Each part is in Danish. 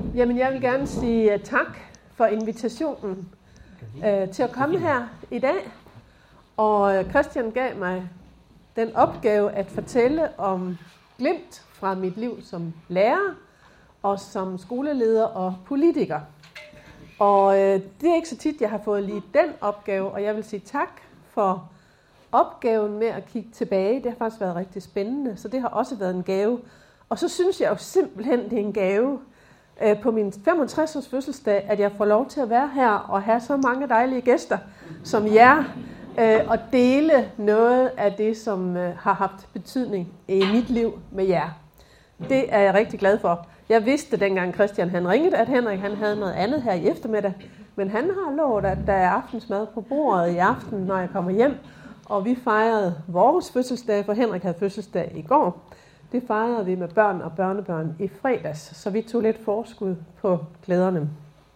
Jamen, jeg vil gerne sige tak for invitationen til at komme her i dag. Og Christian gav mig den opgave at fortælle om glimt fra mit liv som lærer og som skoleleder og politiker. Og det er ikke så tit, jeg har fået lige den opgave, og jeg vil sige tak for opgaven med at kigge tilbage. Det har faktisk været rigtig spændende, så det har også været en gave. Og så synes jeg jo simpelthen, det er en gave på min 65-års fødselsdag, at jeg får lov til at være her og have så mange dejlige gæster som jer, og dele noget af det, som har haft betydning i mit liv med jer. Det er jeg rigtig glad for. Jeg vidste dengang Christian han ringede, at Henrik han havde noget andet her i eftermiddag, men han har lovet, at der er aftensmad på bordet i aften, når jeg kommer hjem, og vi fejrede vores fødselsdag, for Henrik havde fødselsdag i går. Det fejrede vi med børn og børnebørn i fredags, så vi tog lidt forskud på glæderne.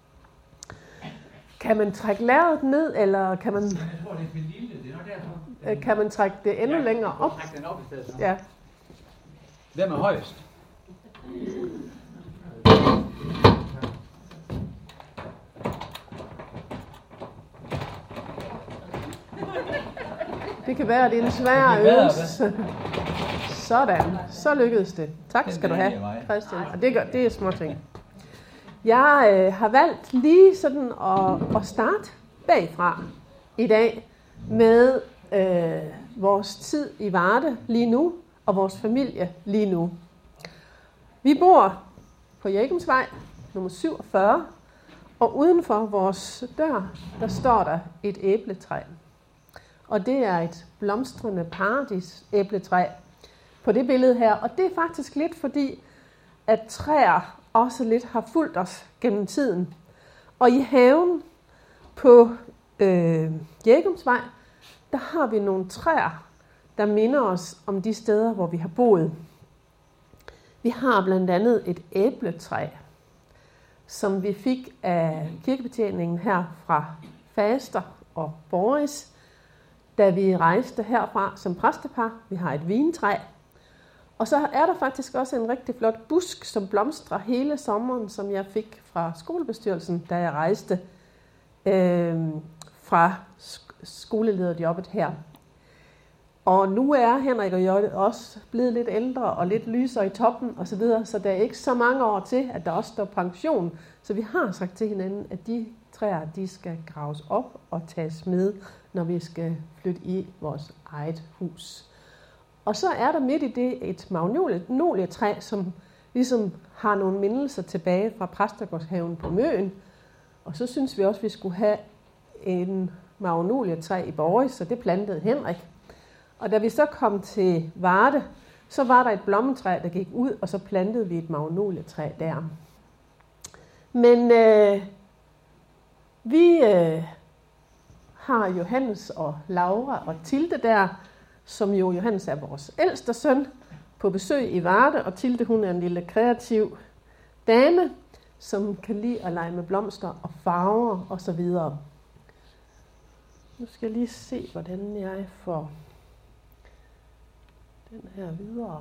Kan man trække lærredet ned, eller kan man... Jeg tror, det er min lille, det er nok derfor. Kan man trække det endnu længere op? Træk den op i stedet. Ja. Hvem er højest? Det kan være, at det er en svær øvelse. Sådan, så lykkedes det. Tak skal du have, Christian. Og det er småting. Jeg har valgt lige sådan at starte bagfra i dag med vores tid i Varde lige nu, og vores familie lige nu. Vi bor på Jækkumsvej, nummer 47, og uden for vores dør, der står der et æbletræ. Og det er et blomstrende paradis æbletræ på det billede her. Og det er faktisk lidt fordi, at træer også lidt har fulgt os gennem tiden. Og i haven på Jækkumsvej, der har vi nogle træer, der minder os om de steder, hvor vi har boet. Vi har blandt andet et æbletræ, som vi fik af kirkebetjeningen her fra Faster og Boris, da vi rejste herfra som præstepar. Vi har et vintræ. Og så er der faktisk også en rigtig flot busk, som blomstrer hele sommeren, som jeg fik fra skolebestyrelsen, da jeg rejste fra skolelederjobbet her. Og nu er Henrik og jeg også blevet lidt ældre og lidt lysere i toppen osv., så der er ikke så mange år til, at der også står pension. Så vi har sagt til hinanden, at de træer, de skal graves op og tages med, når vi skal flytte i vores eget hus. Og så er der midt i det et magnolietræ, som ligesom har nogle mindelser tilbage fra Præstegårdshaven på Møn. Og så synes vi også, at vi skulle have en magnolietræ i Boris, så det plantede Henrik. Og da vi så kom til Varde, så var der et blommetræ, der gik ud, og så plantede vi et magnolietræ der. Men vi har Johannes og Laura og Tilde der, som jo Johannes er vores ældste søn, på besøg i Varde, og Tilde hun er en lille kreativ dame, som kan lide at lege med blomster og farver og så videre. Nu skal jeg lige se, hvordan jeg får den her videre.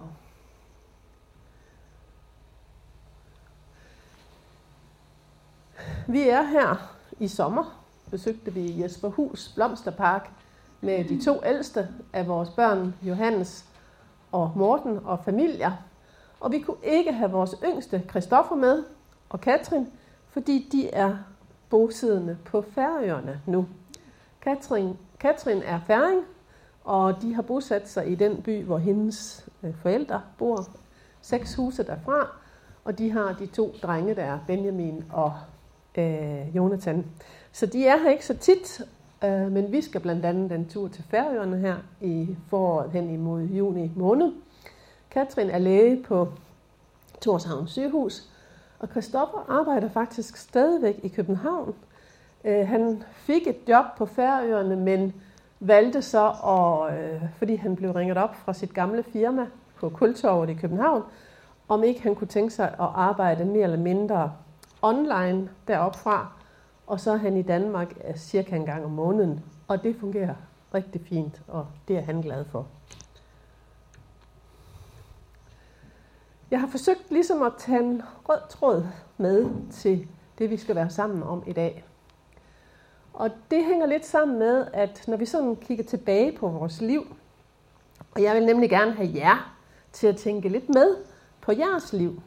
Vi er her i sommer. Besøgte vi Jesperhus Blomsterpark med de 2 ældste af vores børn, Johannes og Morten og familier. Og vi kunne ikke have vores yngste, Christoffer, med og Katrin, fordi de er bosiddende på Færøerne nu. Katrin er færing, og de har bosat sig i den by, hvor hendes forældre bor. 6 huse derfra, og de har de 2 drenge, der er Benjamin og Jonathan. Så de er her ikke så tit, men vi skal blandt andet en tur til Færøerne her i foråret hen imod juni måned. Katrin er læge på Tórshavn sygehus, og Christoffer arbejder faktisk stadigvæk i København. Han fik et job på Færøerne, men valgte så, fordi han blev ringet op fra sit gamle firma på Kultorvet i København, om ikke han kunne tænke sig at arbejde mere eller mindre online deroppe fra. Og så er han i Danmark cirka en gang om måneden, og det fungerer rigtig fint, og det er han glad for. Jeg har forsøgt ligesom at tage en rød tråd med til det, vi skal være sammen om i dag. Og det hænger lidt sammen med, at når vi sådan kigger tilbage på vores liv, og jeg vil nemlig gerne have jer til at tænke lidt med på jeres liv,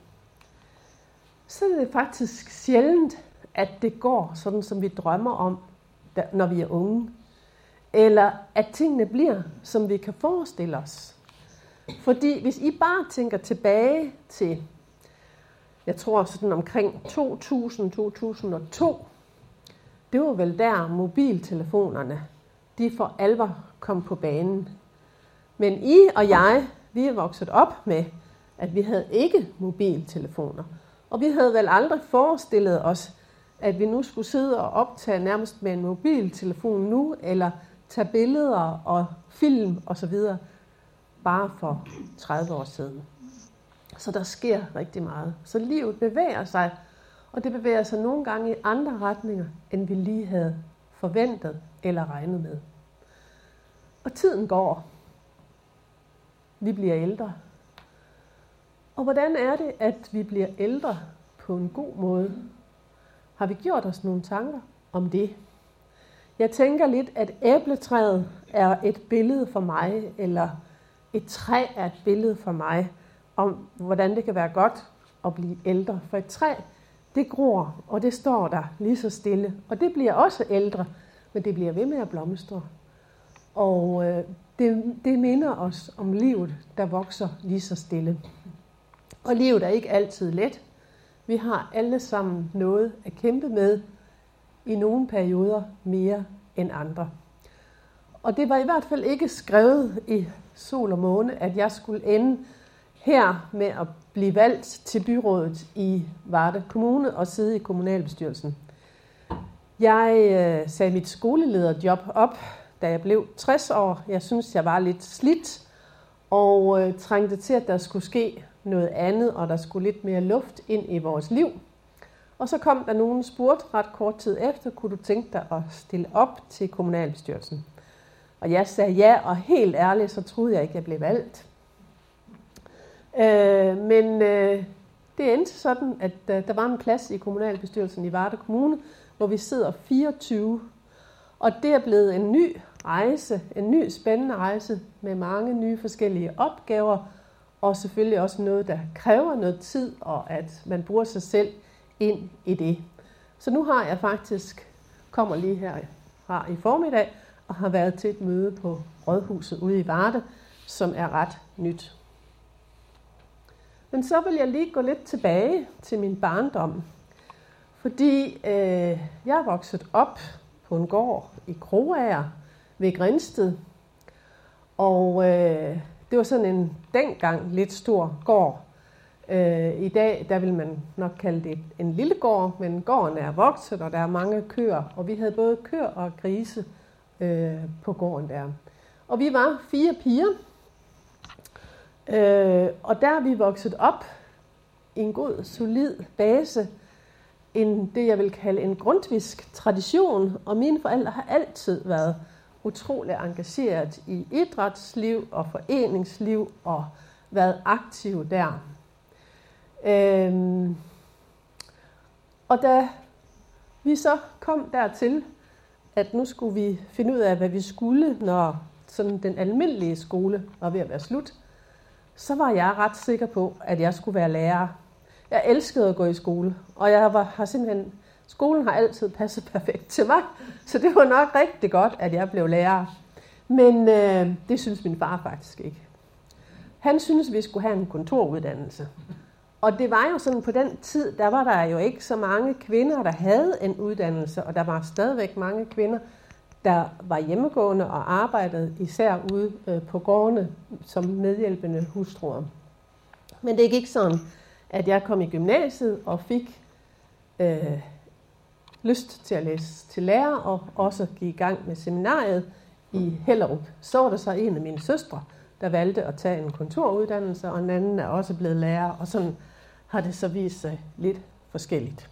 så er det faktisk sjældent, at det går sådan, som vi drømmer om, når vi er unge. Eller at tingene bliver, som vi kan forestille os. Fordi hvis I bare tænker tilbage til, jeg tror sådan omkring 2000-2002, det var vel der mobiltelefonerne, de for alvor kom på banen. Men I og jeg, vi er vokset op med, at vi havde ikke mobiltelefoner. Og vi havde vel aldrig forestillet os, at vi nu skulle sidde og optage nærmest med en mobiltelefon nu, eller tage billeder og film osv. bare for 30 år siden. Så der sker rigtig meget. Så livet bevæger sig, og det bevæger sig nogle gange i andre retninger, end vi lige havde forventet eller regnet med. Og tiden går. Vi bliver ældre. Og hvordan er det, at vi bliver ældre på en god måde? Har vi gjort os nogle tanker om det? Jeg tænker lidt, at æbletræet er et billede for mig, eller et træ er et billede for mig, om hvordan det kan være godt at blive ældre. For et træ, det gror, og det står der lige så stille. Og det bliver også ældre, men det bliver ved med at blomstre. Og det minder os om livet, der vokser lige så stille. Og livet er ikke altid let. Vi har alle sammen noget at kæmpe med, i nogle perioder mere end andre. Og det var i hvert fald ikke skrevet i sol og måne, at jeg skulle ende her med at blive valgt til byrådet i Varde Kommune og sidde i kommunalbestyrelsen. Jeg sagde mit skolelederjob op, da jeg blev 60 år. Jeg synes, jeg var lidt slidt og trængte til, at der skulle ske noget andet, og der skulle lidt mere luft ind i vores liv. Og så kom der nogen spurgte ret kort tid efter, kunne du tænke dig at stille op til kommunalbestyrelsen? Og jeg sagde ja, og helt ærligt, så troede jeg ikke, jeg blev valgt. Men det endte sådan, at der var en plads i kommunalbestyrelsen i Varde Kommune, hvor vi sidder 24. Og det er blevet en ny rejse, en ny spændende rejse med mange nye forskellige opgaver, og selvfølgelig også noget, der kræver noget tid, og at man bruger sig selv ind i det. Så nu har jeg faktisk, kommer lige her i formiddag, og har været til et møde på Rådhuset ude i Varde, som er ret nyt. Men så vil jeg lige gå lidt tilbage til min barndom, fordi jeg er vokset op på en gård i Kroager ved Grindsted, og det var sådan en dengang lidt stor gård. I dag, der vil man nok kalde det en lille gård, men gården er vokset, og der er mange køer, og vi havde både køer og grise på gården der. Og vi var 4 piger, og der er vi vokset op i en god, solid base, det jeg vil kalde en grundtvisk tradition, og mine forældre har altid været utrolig engageret i idrætsliv og foreningsliv og været aktive der. Og da vi så kom dertil, at nu skulle vi finde ud af, hvad vi skulle, når sådan den almindelige skole var ved at være slut, så var jeg ret sikker på, at jeg skulle være lærer. Jeg elskede at gå i skole, og skolen har altid passet perfekt til mig, så det var nok rigtig godt, at jeg blev lærer. Men det synes min far faktisk ikke. Han synes, vi skulle have en kontoruddannelse. Og det var jo sådan, på den tid, der var der jo ikke så mange kvinder, der havde en uddannelse, og der var stadigvæk mange kvinder, der var hjemmegående og arbejdede især ude på gårdene som medhjælpende hustruer. Men det gik sådan, at jeg kom i gymnasiet og fik lyst til at læse til lærer, og også gik i gang med seminariet i Hellerup. Så var der så en af mine søstre, der valgte at tage en kontoruddannelse, og en anden er også blevet lærer, og sådan har det så vist sig lidt forskelligt.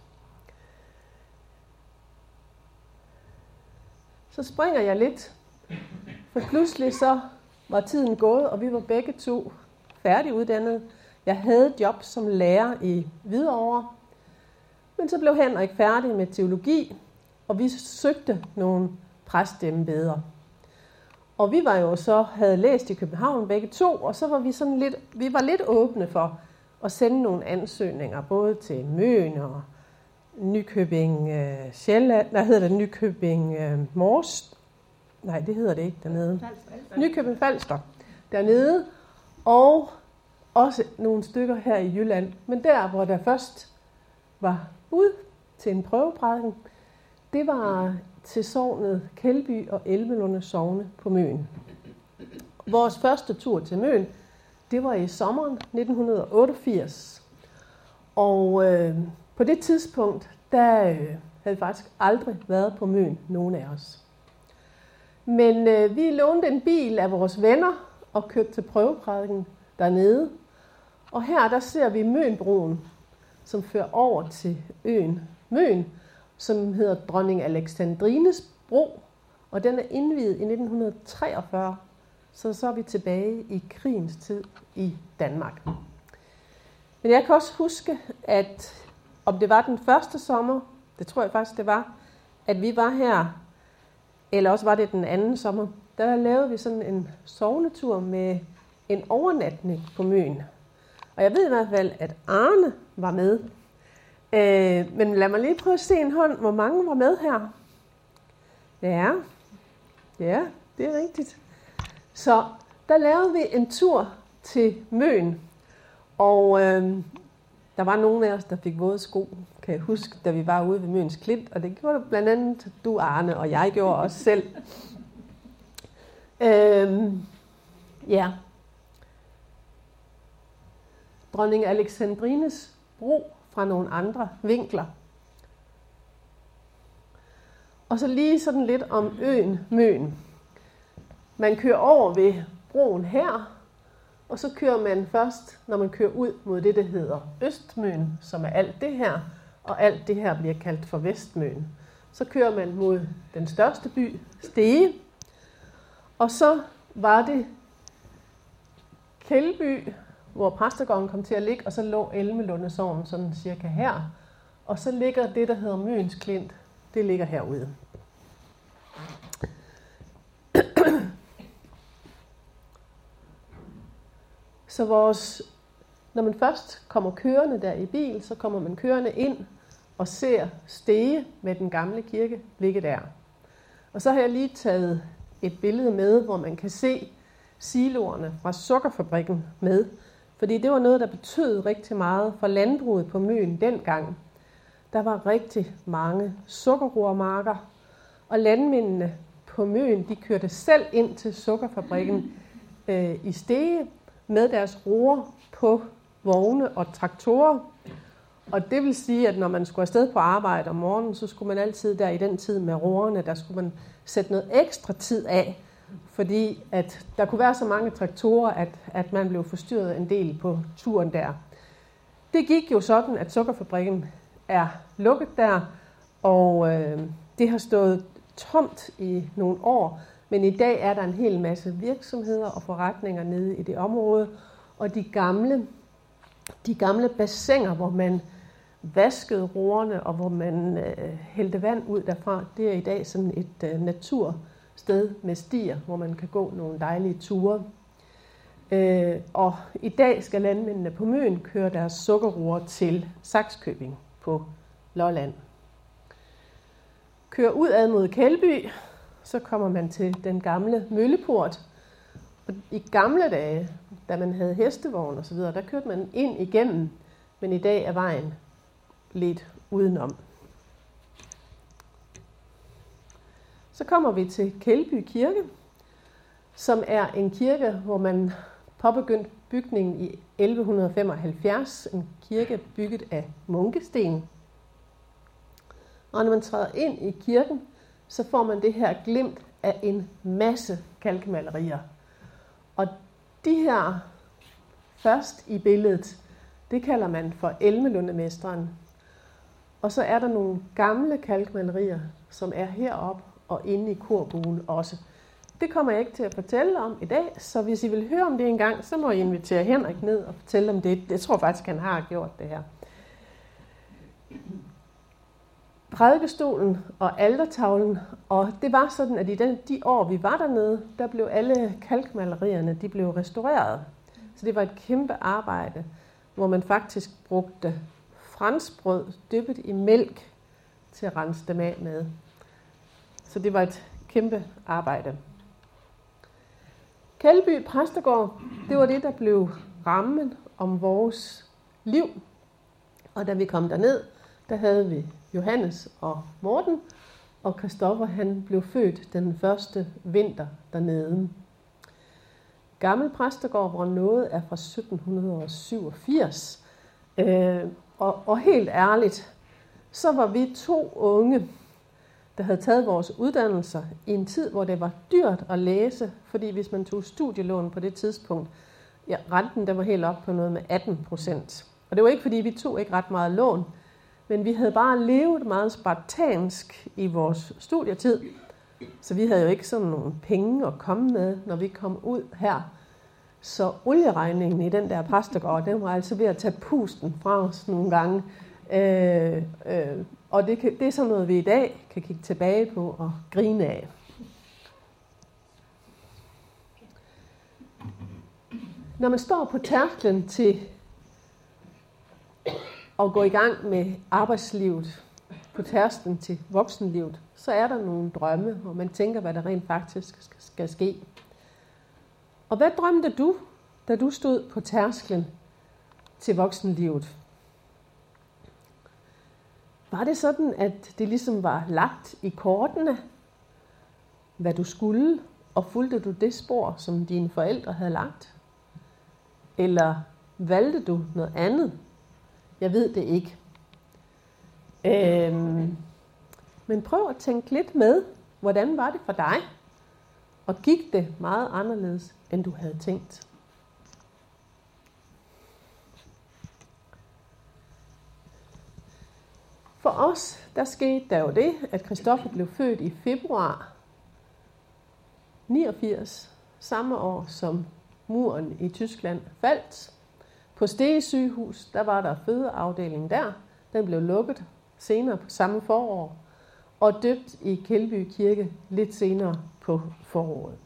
Så springer jeg lidt, for pludselig så var tiden gået, og vi var begge to færdiguddannede. Jeg havde job som lærer i Hvidovre, men så blev Henrik færdig med teologi, og vi søgte nogle præsteembeder. Og vi var jo så, havde læst i København begge to, og så var vi var lidt åbne for at sende nogle ansøgninger, både til Møn og Nykøbing Sjælland, Nykøbing Mors. Nej, det hedder det ikke dernede. Nykøbing Falster dernede, og også nogle stykker her i Jylland. Men der, hvor der først var ud til en prøveprædiken, det var til sognet Kjeldby og Elmelunde sogne på Møn. Vores første tur til Møn, det var i sommeren 1988. Og på det tidspunkt, der havde vi faktisk aldrig været på Møn, nogen af os. Men vi lånte en bil af vores venner og kørte til prøveprædiken dernede. Og her der ser vi Mønbroen, som fører over til øen Møn, som hedder Dronning Alexandrines Bro, og den er indviet i 1943, så er vi tilbage i krigens tid i Danmark. Men jeg kan også huske, at om det var den første sommer, det tror jeg faktisk det var, at vi var her, eller også var det den anden sommer, der lavede vi sådan en sognetur med en overnatning på Møn. Og jeg ved i hvert fald, at Arne var med. Men lad mig lige prøve at se en hånd, hvor mange var med her. Ja, det er rigtigt. Så der lavede vi en tur til Møn, og der var nogle af os, der fik våde sko, kan jeg huske, da vi var ude ved Møns Klint, og det gjorde blandt andet du, Arne, og jeg gjorde også selv. Ja. Dronning Alexandrines Bro fra nogle andre vinkler. Og så lige sådan lidt om øen Møn. Man kører over ved broen her, og så kører man først, når man kører ud mod det, der hedder Østmøn, som er alt det her, og alt det her bliver kaldt for Vestmøn. Så kører man mod den største by, Stege, og så var det Kjeldby, hvor præstegården kom til at ligge, og så lå Elmelunde sogn sådan cirka her. Og så ligger det, der hedder Møns Klint, det ligger herude. Så når man først kommer kørende der i bil, så kommer man kørende ind og ser Stege med den gamle kirke ligge der. Og så har jeg lige taget et billede med, hvor man kan se siloerne fra sukkerfabrikken med. Fordi det var noget, der betød rigtig meget for landbruget på Møn dengang. Der var rigtig mange sukkerroermarker, og landmændene på Møn, de kørte selv ind til sukkerfabrikken i Stege med deres roer på vogne og traktorer. Og det vil sige, at når man skulle afsted på arbejde om morgenen, så skulle man altid der i den tid med roerne, der skulle man sætte noget ekstra tid af, fordi at der kunne være så mange traktorer, at man blev forstyrret en del på turen der. Det gik jo sådan, at sukkerfabrikken er lukket der, og det har stået tomt i nogle år, men i dag er der en hel masse virksomheder og forretninger nede i det område, og de gamle bassiner, hvor man vaskede roerne, og hvor man hældte vand ud derfra, det er i dag sådan et natursted med stier, hvor man kan gå nogle dejlige ture. Og i dag skal landmændene på Møn køre deres sukkerroer til Sakskøbing på Lolland. Kører udad mod Kjeldby, så kommer man til den gamle mølleport. Og i gamle dage, da man havde hestevogn og så videre, der kørte man ind igennem, men i dag er vejen lidt udenom. Så kommer vi til Kjeldby Kirke, som er en kirke, hvor man påbegyndte bygningen i 1175. En kirke bygget af munkesten. Og når man træder ind i kirken, så får man det her glimt af en masse kalkmalerier. Og de her først i billedet, det kalder man for Elmelundemesteren. Og så er der nogle gamle kalkmalerier, som er heroppe og inde i korbuen også. det kommer jeg ikke til at fortælle om i dag, så hvis I vil høre om det en gang, så må I invitere Henrik ned og fortælle om det. Jeg tror faktisk, han har gjort det her. Prædikestolen og altertavlen, og det var sådan, at i de år, vi var dernede, der blev alle kalkmalerierne, de blev restaureret. Så det var et kæmpe arbejde, hvor man faktisk brugte franskbrød dyppet i mælk til at rense dem af med. Så det var et kæmpe arbejde. Kældby Præstegård, det var det, der blev rammen om vores liv. Og da vi kom derned, der havde vi Johannes og Morten, og Christoffer, han blev født den første vinter dernede. Gammel Præstegård, hvor noget er fra 1787. Og helt ærligt, så var vi 2 unge, der havde taget vores uddannelser i en tid, hvor det var dyrt at læse, fordi hvis man tog studielån på det tidspunkt, ja, renten der var helt op på noget med 18%. Og det var ikke, fordi vi tog ikke ret meget lån, men vi havde bare levet meget spartansk i vores studietid, så vi havde jo ikke sådan nogle penge at komme med, når vi kom ud her. Så olieregningen i den der præstegård, den var altså ved at tage pusten fra os nogle gange. Og det er sådan noget, vi i dag kan kigge tilbage på og grine af. Når man står på tærsklen til at gå i gang med arbejdslivet, på tærsklen til voksenlivet, så er der nogle drømme, og man tænker, hvad der rent faktisk skal ske. Og hvad drømte du, da du stod på tærsklen til voksenlivet? Var det sådan, at det ligesom var lagt i kortene, hvad du skulle, og fulgte du det spor, som dine forældre havde lagt? Eller valgte du noget andet? Jeg ved det ikke. Men prøv at tænke lidt med, hvordan var det for dig? Og gik det meget anderledes, end du havde tænkt? For os, der skete der jo det, at Christoffer blev født i februar 89, samme år som muren i Tyskland faldt. På Stege sygehus, der var der fødeafdelingen der. Den blev lukket senere på samme forår, og døbt i Kældby Kirke lidt senere på foråret.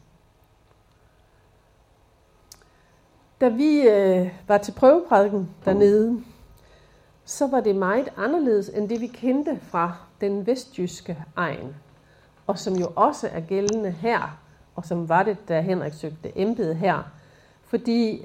Da vi var til prøveprædiken dernede, så var det meget anderledes end det, vi kendte fra den vestjyske egn, og som jo også er gældende her, og som var det, da Henrik søgte embede her. Fordi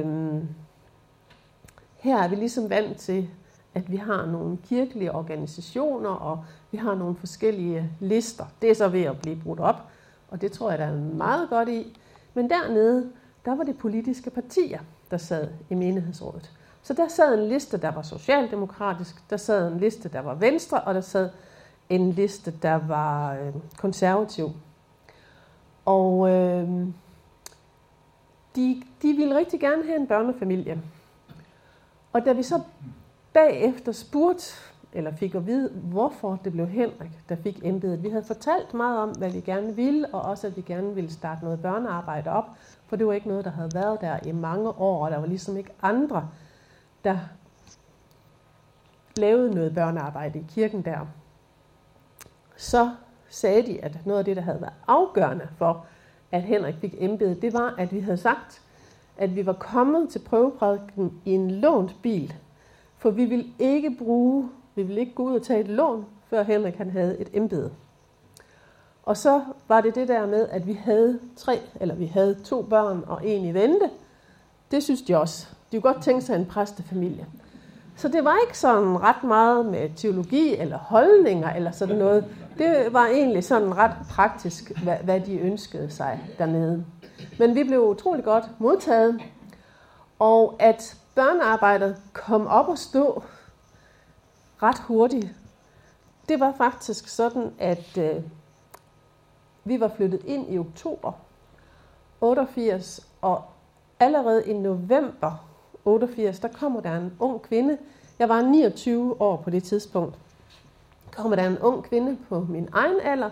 her er vi ligesom vant til, at vi har nogle kirkelige organisationer, og vi har nogle forskellige lister. Det er så ved at blive brudt op, og det tror jeg, der er meget godt i. Men dernede, der var det politiske partier, der sad i menighedsrådet. Så der sad en liste, der var socialdemokratisk, der sad en liste, der var venstre, og der sad en liste, der var konservativ. Og de ville rigtig gerne have en børnefamilie. Og da vi så bagefter spurgte, eller fik at vide, hvorfor det blev Henrik, der fik embedet. Vi havde fortalt meget om, hvad vi gerne ville, og også, at vi gerne ville starte noget børnearbejde op, for det var ikke noget, der havde været der i mange år, og der var ligesom ikke andre, der lavede noget børnearbejde i kirken der. Så sagde de, at noget af det, der havde været afgørende for, at Henrik fik embedet, det var, at vi havde sagt, at vi var kommet til prøveprædiken i en lånt bil, for vi ville ikke gå ud og tage et lån, før Henrik han havde et embede. Og så var det der med, at vi havde 2 børn og en i vente. Det synes de også. De kunne godt tænke sig en præstefamilie. Så det var ikke sådan ret meget med teologi eller holdninger eller sådan noget. Det var egentlig sådan ret praktisk, hvad de ønskede sig dernede. Men vi blev utrolig godt modtaget. Og at børnearbejdet kom op og stå ret hurtigt, det var faktisk sådan, at vi var flyttet ind i oktober 88, og allerede i november 88, der kommer der en ung kvinde. Jeg var 29 år på det tidspunkt. Kommer der en ung kvinde på min egen alder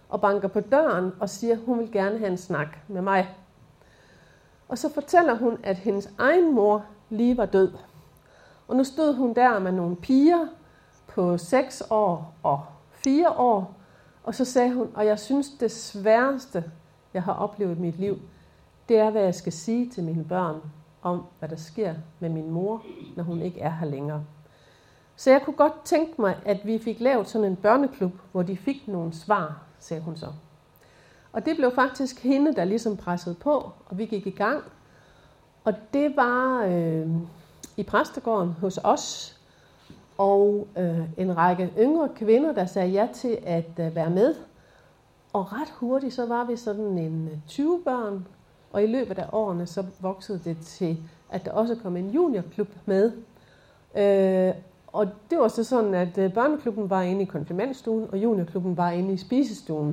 og banker på døren og siger, at hun vil gerne have en snak med mig. Og så fortæller hun, at hendes egen mor lige var død. Og nu stod hun der med nogle piger på 6 år og 4 år, og så sagde hun, og jeg synes det sværeste, jeg har oplevet i mit liv, det er, hvad jeg skal sige til mine børn om, hvad der sker med min mor, når hun ikke er her længere. Så jeg kunne godt tænke mig, at vi fik lavet sådan en børneklub, hvor de fik nogle svar, sagde hun så. Og det blev faktisk hende, der ligesom pressede på, og vi gik i gang. Og det var i præstegården hos os, og en række yngre kvinder, der sagde ja til at være med. Og ret hurtigt, så var vi sådan en 20 børn, og i løbet af årene, så voksede det til, at der også kom en juniorklub med. Og det var så sådan, at børneklubben var inde i konfirmandstuen, og juniorklubben var inde i spisestuen.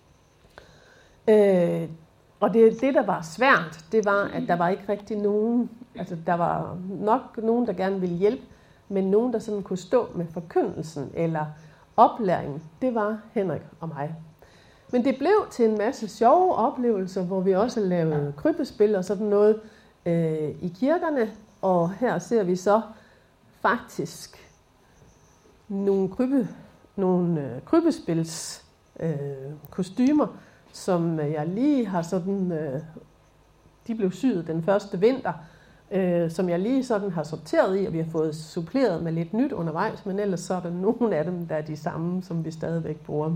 Og det, der var svært, det var, at der var ikke rigtig nogen, altså der var nok nogen, der gerne ville hjælpe, men nogen, der sådan kunne stå med forkyndelsen eller oplæringen, det var Henrik og mig. Men det blev til en masse sjove oplevelser, hvor vi også lavede krybespil og sådan noget i kirkerne, og her ser vi så faktisk nogle krybespils kostymer, som jeg lige har sådan, de blev syet den første vinter, som jeg lige sådan har sorteret i, og vi har fået suppleret med lidt nyt undervejs, men ellers så er der nogle af dem, der er de samme, som vi stadigvæk bruger.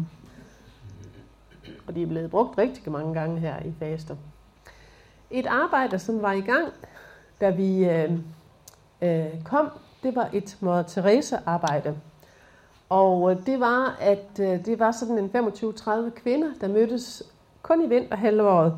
Og de er blevet brugt rigtig mange gange her i Faster. Et arbejde, som var i gang, da vi kom, det var et Mother Teresa-arbejde. Og det var, at det var sådan en 25-30 kvinder, der mødtes kun i vinterhalvåret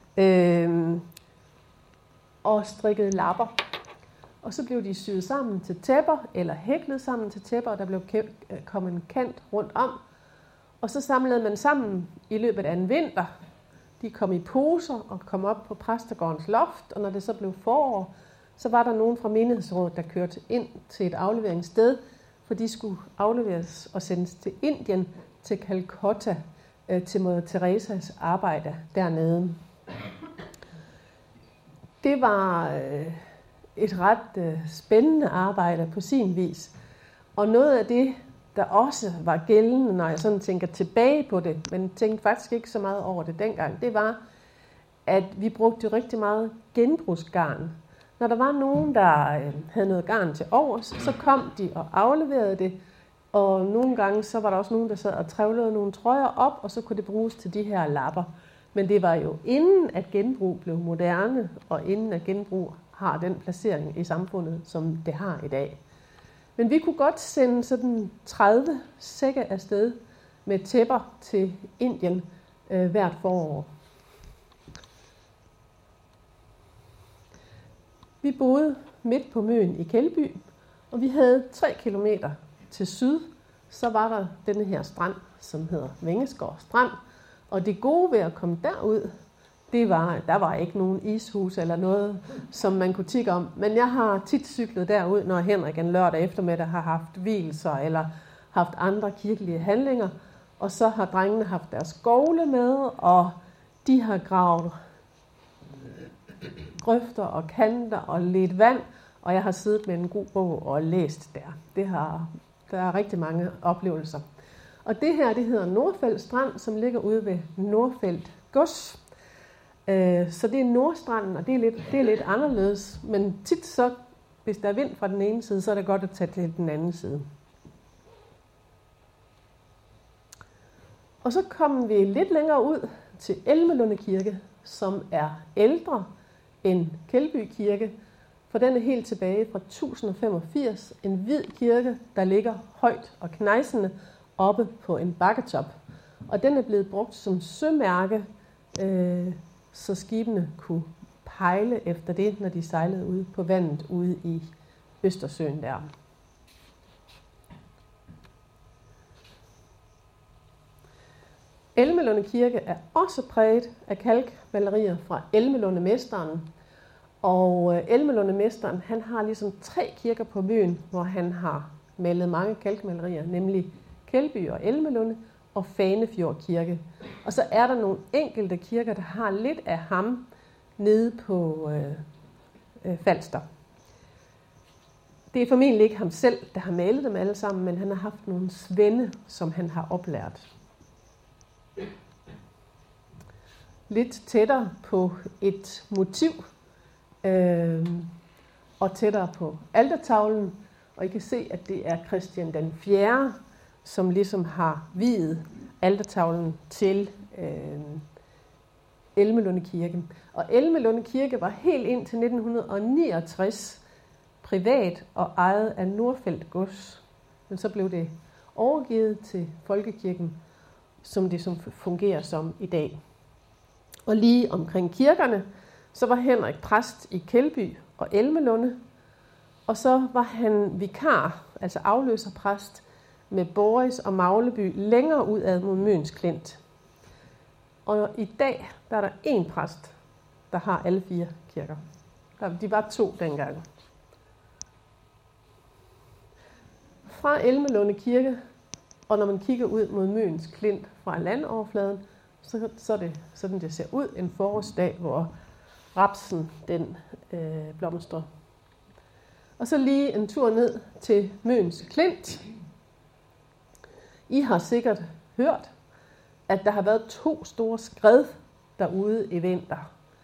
og strikkede lapper. Og så blev de syet sammen til tæpper, eller hæklet sammen til tæpper, og der blev kommet en kant rundt om. Og så samlede man sammen i løbet af en vinter. De kom i poser og kom op på præstegårdens loft, og når det så blev forår, så var der nogen fra menighedsrådet, der kørte ind til et afleveringssted, for de skulle afleveres og sendes til Indien, til Calcutta, til Mother Teresas arbejde dernede. Det var et ret spændende arbejde på sin vis. Og noget af det, der også var gældende, når jeg sådan tænker tilbage på det, men tænkte faktisk ikke så meget over det dengang, det var, at vi brugte rigtig meget genbrugsgarn. Når der var nogen, der havde noget garn til overs, så kom de og afleverede det, og nogle gange så var der også nogen, der sad og trævlede nogle trøjer op, og så kunne det bruges til de her lapper. Men det var jo inden at genbrug blev moderne, og inden at genbrug har den placering i samfundet, som det har i dag. Men vi kunne godt sende sådan 30 sække afsted med tæpper til Indien hvert forår. Vi boede midt på Møn i Kældby, og vi havde 3 kilometer til syd. Så var der denne her strand, som hedder Vengeskov Strand. Og det gode ved at komme derud, det var, at der var ikke nogen ishus eller noget, som man kunne tikke om. Men jeg har tit cyklet derud, når Henrik en lørdag eftermiddag har haft hvilelser eller haft andre kirkelige handlinger. Og så har drengene haft deres skovle med, og de har gravet grøfter og kanter og ledt vand. Og jeg har siddet med en god bog og læst der. Der er rigtig mange oplevelser. Og det her, det hedder Nordfelt Strand, som ligger ude ved Nordfelt Gods. Så det er Nordstranden, og det er lidt anderledes. Men tit så, hvis der er vind fra den ene side, så er det godt at tage til den anden side. Og så kommer vi lidt længere ud til Elmelunde Kirke, som er ældre end Kældby Kirke. For den er helt tilbage fra 1085. En hvid kirke, der ligger højt og knejsende oppe på en bakketop. Og den er blevet brugt som sømærke, så skibene kunne pejle efter det, når de sejlede ude på vandet ude i Østersøen der. Elmelunde Kirke er også præget af kalkmalerier fra Elmelundemesteren. Og Elmelundemesteren, han har ligesom 3 kirker på Møn, hvor han har malet mange kalkmalerier, nemlig Kældby og Elmelunde og Fanefjord Kirke. Og så er der nogle enkelte kirker, der har lidt af ham nede på Falster. Det er formentlig ikke ham selv, der har malet dem alle sammen, men han har haft nogle svende, som han har oplært. Lidt tættere på et motiv, og tættere på altertavlen. Og I kan se, at det er Christian den 4., som ligesom har viet altertavlen til Elmelunde Kirke. Og Elmelunde Kirke var helt indtil 1969 privat og ejet af Nordfeldt Gods. Men så blev det overgivet til Folkekirken, som det som fungerer som i dag. Og lige omkring kirkerne, så var Henrik præst i Kjeldby og Elmelunde, og så var han vikar, altså afløserpræst, med Boris og Magleby længere ud ad mod Møns Klint. Og i dag, der er der én præst, der har alle 4 kirker. De var 2 dengang. Fra Elmelunde Kirke, og når man kigger ud mod Møns Klint fra landoverfladen, så er det sådan, det ser ud en forårsdag, hvor rapsen den blomstrer. Og så lige en tur ned til Møns Klint. I har sikkert hørt, at der har været 2 store skred derude i vinter.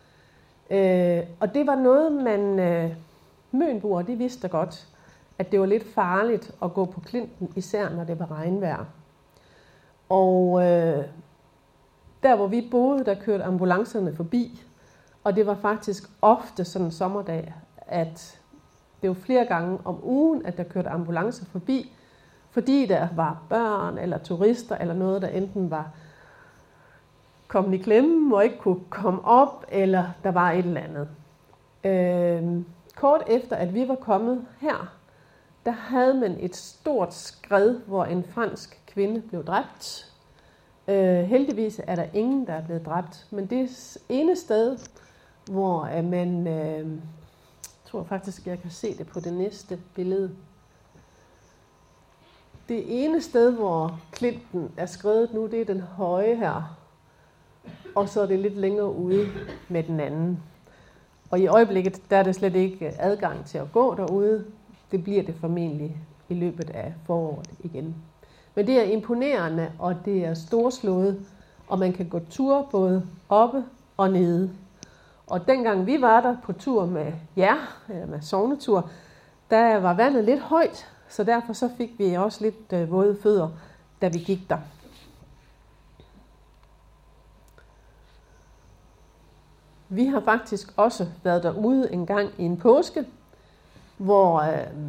Og det var noget, Mønboere, de vidste godt, at det var lidt farligt at gå på klinten, især når det var regnvejr. Og der, hvor vi boede, der kørte ambulancerne forbi, og det var faktisk ofte sådan en sommerdag, at det var flere gange om ugen, at der kørte ambulancer forbi, fordi der var børn eller turister eller noget, der enten var kommet i klemme og ikke kunne komme op, eller der var et eller andet. Kort efter, at vi var kommet her, der havde man et stort skred, hvor en fransk kvinde blev dræbt. Heldigvis er der ingen, der er blevet dræbt, men det ene sted, hvor man, jeg tror faktisk, jeg kan se det på det næste billede. Det ene sted, hvor klinten er skredet nu, det er den høje her, og så er det lidt længere ude med den anden. Og i øjeblikket, der er det slet ikke adgang til at gå derude. Det bliver det formentlig i løbet af foråret igen. Men det er imponerende, og det er storslået, og man kan gå tur både oppe og nede. Og dengang vi var der på tur med jer, med sognetur, der var vandet lidt højt, så derfor så fik vi også lidt våde fødder, da vi gik der. Vi har faktisk også været derude en gang i en påske, hvor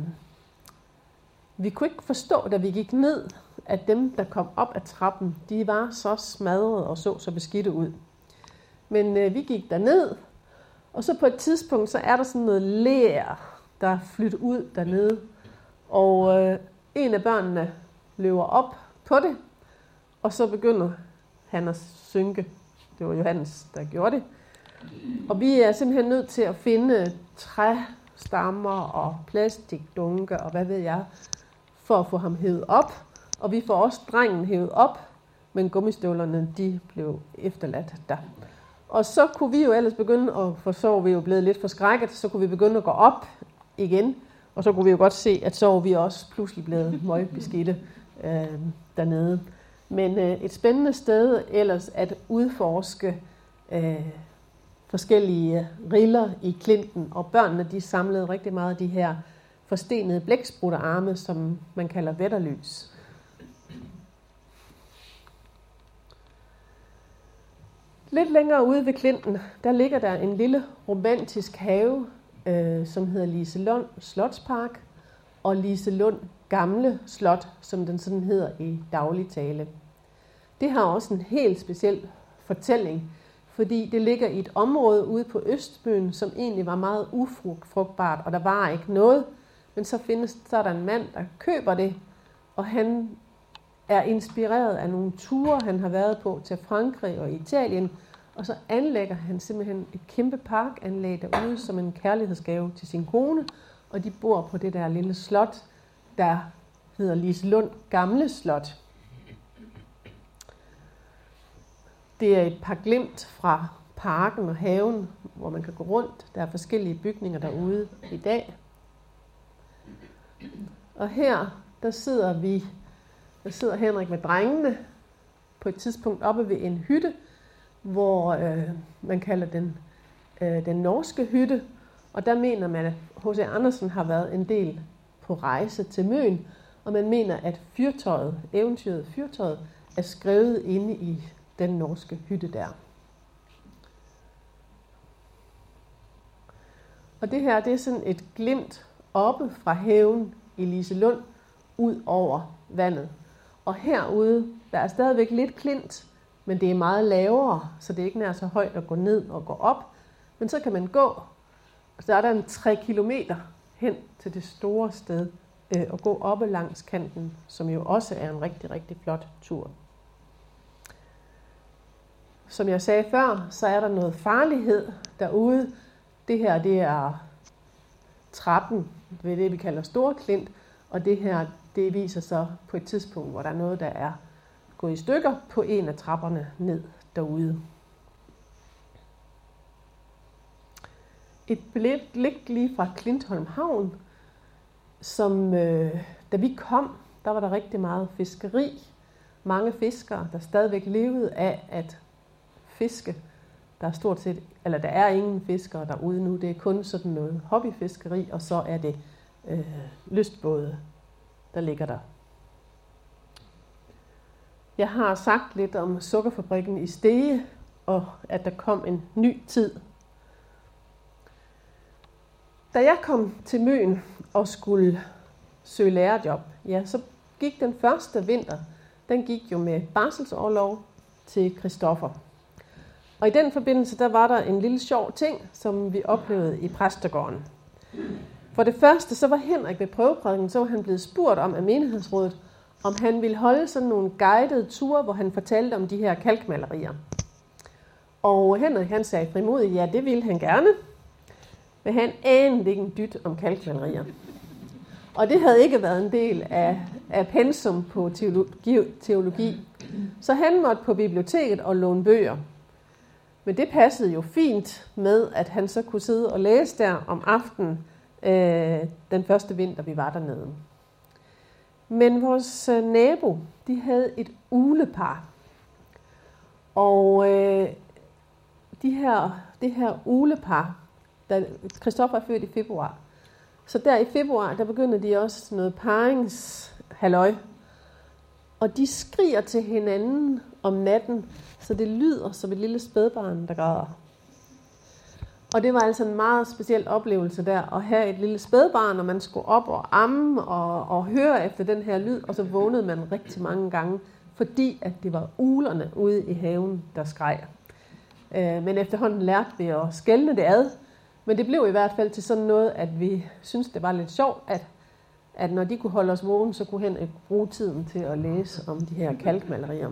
vi kunne ikke forstå, da vi gik ned, at dem, der kom op ad trappen, de var så smadrede og så beskidte ud. Men vi gik derned, og så på et tidspunkt, så er der sådan noget ler, der flytter ud dernede. Og en af børnene løber op på det, og så begynder han at synke. Det var Johannes, der gjorde det. Og vi er simpelthen nødt til at finde træstammer og plastikdunke og hvad ved jeg, for at få ham hævet op. Og vi får også drengen hævet op, men gummistøvlerne, de blev efterladt der. Og så kunne vi jo ellers begynde, for så var vi jo blevet lidt forskrækket, så kunne vi begynde at gå op igen. Og så kunne vi jo godt se, at så var vi også pludselig blevet møgbeskidte dernede. Men et spændende sted ellers at udforske forskellige riller i klinten. Og børnene, de samlede rigtig meget af de her forstenede blæksprutterarme, som man kalder vætterlys. Lidt længere ude ved klinten, der ligger der en lille romantisk have, som hedder Liselund Slotspark, og Liselund Gamle Slot, som den sådan hedder i daglig tale. Det har også en helt speciel fortælling, fordi det ligger i et område ude på Østbyen, som egentlig var meget ufrugtbart, og der var ikke noget. Men så er der en mand, der køber det, og han er inspireret af nogle ture, han har været på til Frankrig og Italien, og så anlægger han simpelthen et kæmpe parkanlæg derude som en kærlighedsgave til sin kone, og de bor på det der lille slot, der hedder Liselund Gamle Slot. Det er et par glimt fra parken og haven, hvor man kan gå rundt. Der er forskellige bygninger derude i dag. Og her, der sidder Henrik med drengene på et tidspunkt oppe ved en hytte, hvor man kalder den norske hytte. Og der mener man, at H.C. Andersen har været en del på rejse til Møn, og man mener, at eventyret Fyrtøjet, er skrevet inde i den norske hytte der. Og det her, det er sådan et glimt oppe fra haven i Liselund ud over vandet. Og herude, der er stadigvæk lidt klint, men det er meget lavere, så det er ikke nær så højt at gå ned og gå op. Men så kan man gå, så er der en 3 kilometer hen til det store sted, og gå oppe langs kanten, som jo også er en rigtig, rigtig flot tur. Som jeg sagde før, så er der noget farlighed derude. Det her, det er trappen ved det, vi kalder Storklint, og det her, det viser så på et tidspunkt, hvor der er noget, der er gået i stykker på en af trapperne ned derude. Et blik lige fra Klintholm Havn, som da vi kom, der var der rigtig meget fiskeri. Mange fiskere, der stadigvæk levede af at fiske. Der er ingen fiskere derude nu. Det er kun sådan noget hobbyfiskeri, og så er det lystbåde, der ligger der. Jeg har sagt lidt om sukkerfabrikken i Stege, og at der kom en ny tid. Da jeg kom til Møn og skulle søge lærerjob, ja, så gik den første vinter, den gik jo med barselsorlov til Christoffer. Og i den forbindelse, der var der en lille sjov ting, som vi oplevede i præstegården. For det første, så var Henrik ved prøveprædiken, så var han blevet spurgt om af menighedsrådet, om han ville holde sådan nogle guidede ture, hvor han fortalte om de her kalkmalerier. Og Henrik, han sagde frimodigt, ja, det ville han gerne. Men han anede ikke en dyt om kalkmalerier. Og det havde ikke været en del af pensum på teologi. Så han måtte på biblioteket og låne bøger. Men det passede jo fint med, at han så kunne sidde og læse der om aftenen den første vinter, vi var dernede. Men vores nabo, de havde et uglepar. Og det her uglepar, da Christoffer er født i februar, så der i februar, der begynder de også noget paringshalløj. Og de skriger til hinanden om natten, så det lyder som et lille spædbarn, der græder. Og det var altså en meget speciel oplevelse der, at have et lille spædbarn, og man skulle op og amme og høre efter den her lyd, og så vågnede man rigtig mange gange, fordi at det var uglerne ude i haven, der skreg. Men efterhånden lærte vi at skelne det ad, men det blev i hvert fald til sådan noget, at vi syntes, det var lidt sjovt, at når de kunne holde os vågen, så kunne Henrik bruge tiden til at læse om de her kalkmalerier.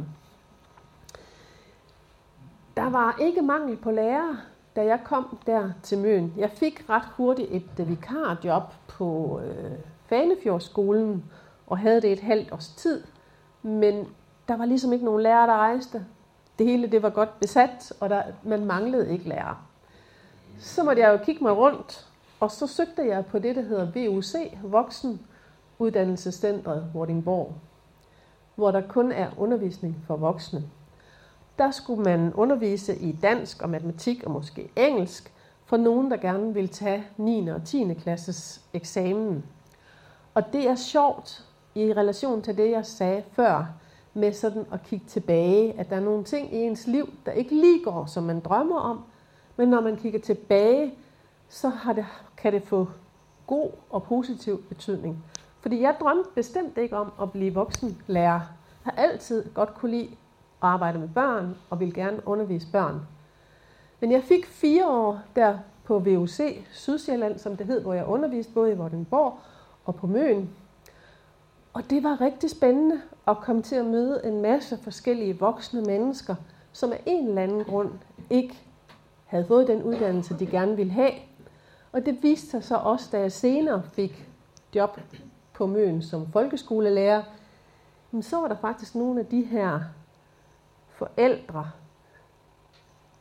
Der var ikke mangel på lærere, da jeg kom der til Møn. Jeg fik ret hurtigt et vikarjob på Fanefjordsskolen, og havde det et halvt års tid. Men der var ligesom ikke nogen lærere, der rejste. Det hele det var godt besat, og man manglede ikke lærere. Så måtte jeg jo kigge mig rundt, og så søgte jeg på det, der hedder VUC, Voksenuddannelsescentret Vordingborg, hvor der kun er undervisning for voksne. Der skulle man undervise i dansk og matematik og måske engelsk for nogen, der gerne vil tage 9. og 10. klasses eksamen. Og det er sjovt i relation til det, jeg sagde før, med sådan at kigge tilbage, at der er nogle ting i ens liv, der ikke lige går, som man drømmer om, men når man kigger tilbage, så kan det få god og positiv betydning. Fordi jeg drømte bestemt ikke om at blive voksenlærer. Jeg har altid godt kunne lide at arbejde med børn, og ville gerne undervise børn. Men jeg fik 4 år der på VUC Sydsjælland, som det hed, hvor jeg underviste både i Vordingborg og på Møn. Og det var rigtig spændende at komme til at møde en masse forskellige voksne mennesker, som af en eller anden grund ikke havde fået den uddannelse, de gerne ville have. Og det viste sig så også, da jeg senere fik job på Møn som folkeskolelærer, så var der faktisk nogle af de her forældre,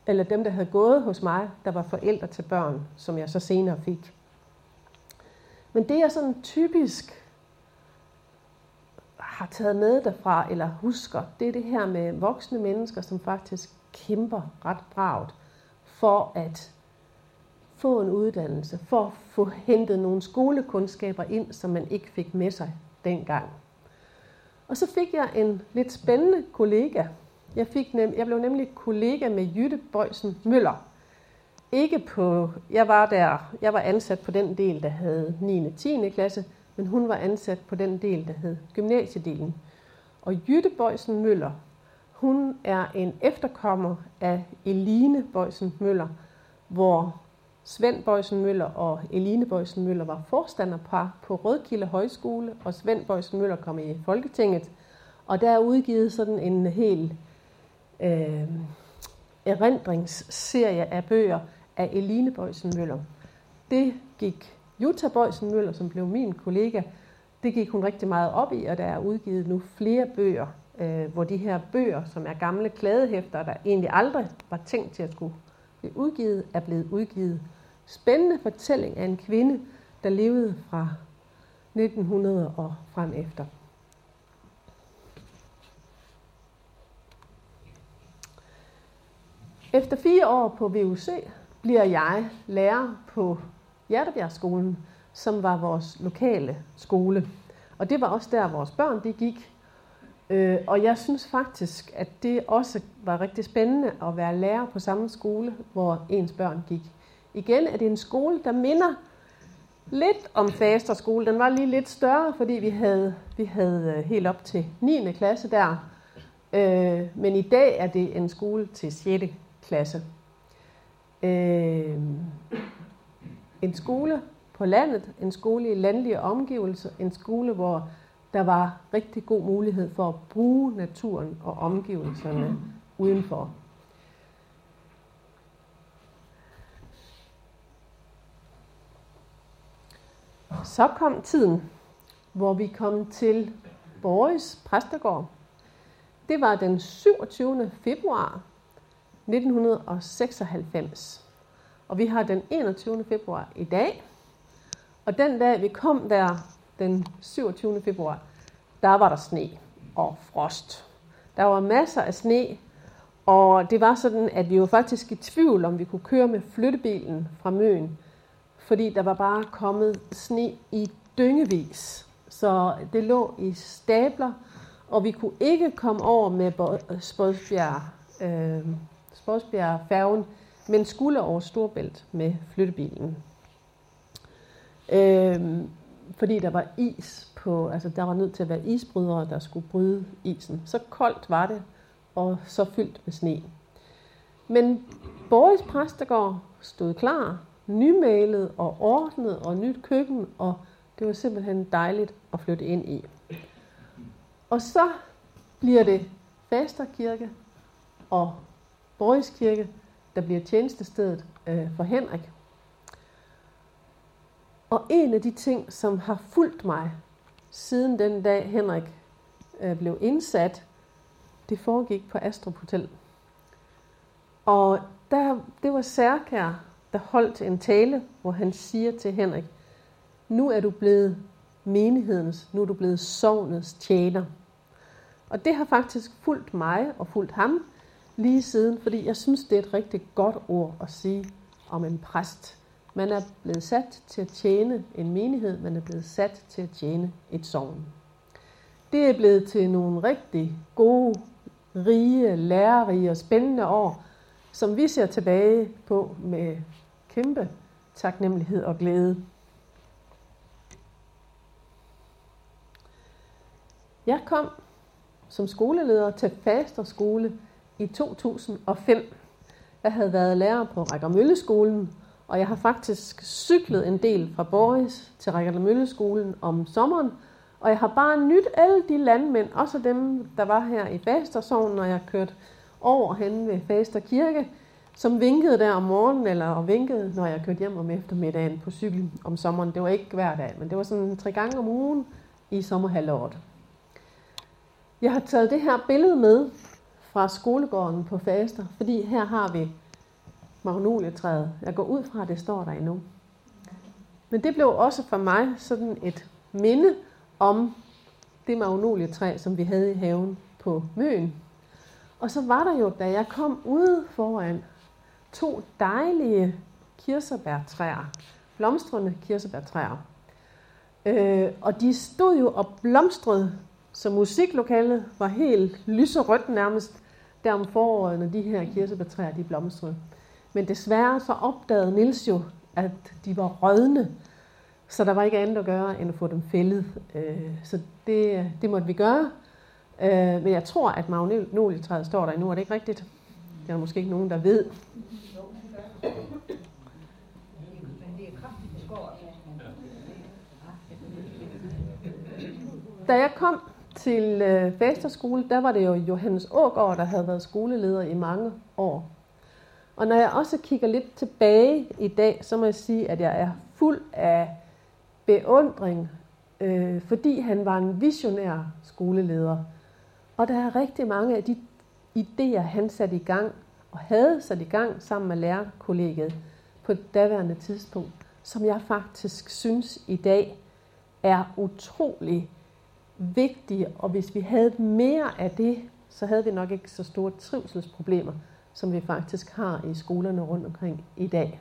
eller dem, der havde gået hos mig, der var forældre til børn, som jeg så senere fik. Men det, jeg sådan typisk har taget med derfra, eller husker, det er det her med voksne mennesker, som faktisk kæmper ret bravt for at få en uddannelse, for at få hentet nogle skolekundskaber ind, som man ikke fik med sig dengang. Og så fik jeg en lidt spændende kollega. Jeg blev nemlig kollega med Jytte Boysen Møller. Jeg var ansat på den del, der havde 9. og 10. klasse, men hun var ansat på den del, der hed gymnasiedelen. Og Jytte Boysen Møller, hun er en efterkommer af Eline Boysen Møller, hvor Svend Boysen Møller og Eline Boysen Møller var forstanderpar på Rødkilde Højskole, og Svend Boysen Møller kom i Folketinget. Og der er udgivet sådan en hel erindringsserie af bøger af Eline Boysen Møller. Det gik Jutta Boysen Møller, som blev min kollega, det gik hun rigtig meget op i, og der er udgivet nu flere bøger, hvor de her bøger, som er gamle kladehæfter, der egentlig aldrig var tænkt til at skulle blive udgivet, er blevet udgivet. Spændende fortælling af en kvinde, der levede fra 1900 og frem efter. Efter 4 år på VUC bliver jeg lærer på Hjertebjergskolen, som var vores lokale skole. Og det var også der, vores børn de gik. Og jeg synes faktisk, at det også var rigtig spændende at være lærer på samme skole, hvor ens børn gik. Igen er det en skole, der minder lidt om Faster skole. Den var lige lidt større, fordi vi havde helt op til 9. klasse der. Men i dag er det en skole til 6. klasse. En skole på landet, en skole i landlige omgivelser, en skole, hvor der var rigtig god mulighed for at bruge naturen og omgivelserne udenfor. Så kom tiden, hvor vi kom til Borges Præstegård. Det var den 27. februar 1996. Og vi har den 21. februar i dag. Og den dag vi kom der, den 27. februar, der var der sne og frost. Der var masser af sne, og det var sådan, at vi var faktisk i tvivl, om vi kunne køre med flyttebilen fra Møn. Fordi der var bare kommet sne i dyngevis. Så det lå i stabler, og vi kunne ikke komme over med Spodsbjerg-færgen, men skulle over Storebælt med flyttebilen. Fordi der var is på, altså der var nødt til at være isbrydere, der skulle bryde isen. Så koldt var det, og så fyldt med sne. Men Borges Præstegård stod klar, nymalet og ordnet og nyt køkken, og det var simpelthen dejligt at flytte ind i. Og så bliver det Faster Kirke og Borges Kirke, der bliver tjenestestedet for Henrik. Og en af de ting, som har fulgt mig siden den dag Henrik blev indsat, det foregik på Astrup Hotel. Og det var Særkjær, der holdt en tale, hvor han siger til Henrik, nu er du blevet menighedens, nu er du blevet sognets tjener. Og det har faktisk fulgt mig og fulgt ham lige siden, fordi jeg synes, det er et rigtig godt ord at sige om en præst. Man er blevet sat til at tjene en menighed, man er blevet sat til at tjene et sogn. Det er blevet til nogle rigtig gode, rige, lærerige og spændende år, som vi ser tilbage på med kæmpe taknemmelighed og glæde. Jeg kom som skoleleder til Faster Skole i 2005. Jeg havde været lærer på Rækkermølleskolen, og jeg har faktisk cyklet en del fra Borges til Rækkermølleskolen om sommeren, og jeg har bare nydt alle de landmænd, også dem, der var her i Fastersognen, når jeg kørte over henne ved Faster Kirke, som vinkede der om morgenen, eller vinkede, når jeg kørte hjem om eftermiddagen på cykel om sommeren. Det var ikke hver dag, men det var sådan 3 gange om ugen i sommerhalvåret. Jeg har taget det her billede med fra skolegården på Faster, fordi her har vi magnolietræet. Jeg går ud fra, at det står der endnu. Men det blev også for mig sådan et minde om det magnolietræ, som vi havde i haven på Møn. Og så var der jo, da jeg kom ude foran, 2 dejlige kirsebærtræer, blomstrende kirsebærtræer. Og de stod jo og blomstrede, så musiklokalet var helt lyserødt nærmest der om foråret, når de her kirsebærtræer de blomstrede. Men desværre så opdagede Niels jo, at de var rådne, så der var ikke andet at gøre, end at få dem fældet. Så det måtte vi gøre. Men jeg tror, at magnolietræet står der endnu. Er det ikke rigtigt? Det er der måske ikke nogen, der ved. Da jeg kom til Fasterskole, der var det jo Johannes Aagaard, der havde været skoleleder i mange år. Og når jeg også kigger lidt tilbage i dag, så må jeg sige, at jeg er fuld af beundring, fordi han var en visionær skoleleder. Og der er rigtig mange af de idéer, han satte i gang, og havde sat i gang sammen med lærerkollegiet på et daværende tidspunkt, som jeg faktisk synes i dag er utrolig vigtige. Og hvis vi havde mere af det, så havde vi nok ikke så store trivselsproblemer, som vi faktisk har i skolerne rundt omkring i dag.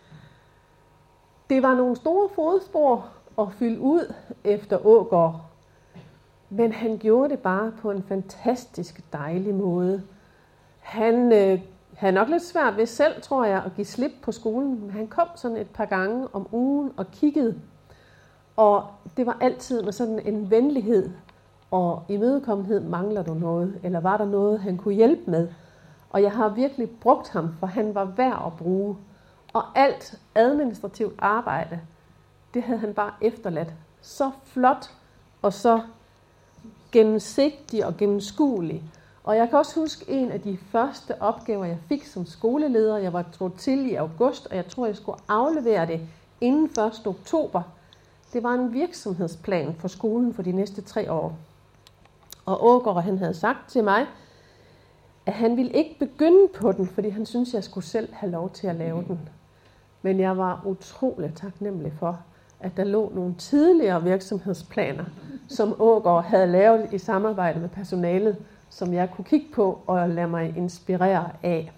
Det var nogle store fodspor at fylde ud efter Aagaard, men han gjorde det bare på en fantastisk dejlig måde. Han havde nok lidt svært ved selv, tror jeg, at give slip på skolen, men han kom sådan et par gange om ugen og kiggede. Og det var altid med sådan en venlighed og imødekommenhed, mangler du noget, eller var der noget, han kunne hjælpe med. Og jeg har virkelig brugt ham, for han var værd at bruge. Og alt administrativt arbejde, det havde han bare efterladt. Så flot og så gennemsigtig og gennemskuelig. Og jeg kan også huske en af de første opgaver, jeg fik som skoleleder. Jeg var trådt til i august, og jeg tror, jeg skulle aflevere det inden 1. oktober. Det var en virksomhedsplan for skolen for de næste 3 år. Og Aagaard, han havde sagt til mig, at han ville ikke begynde på den, fordi han syntes, jeg skulle selv have lov til at lave den. Men jeg var utrolig taknemmelig for, at der lå nogle tidligere virksomhedsplaner, som Aagaard havde lavet i samarbejde med personalet, som jeg kunne kigge på og lade mig inspirere af.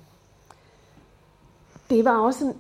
Det var også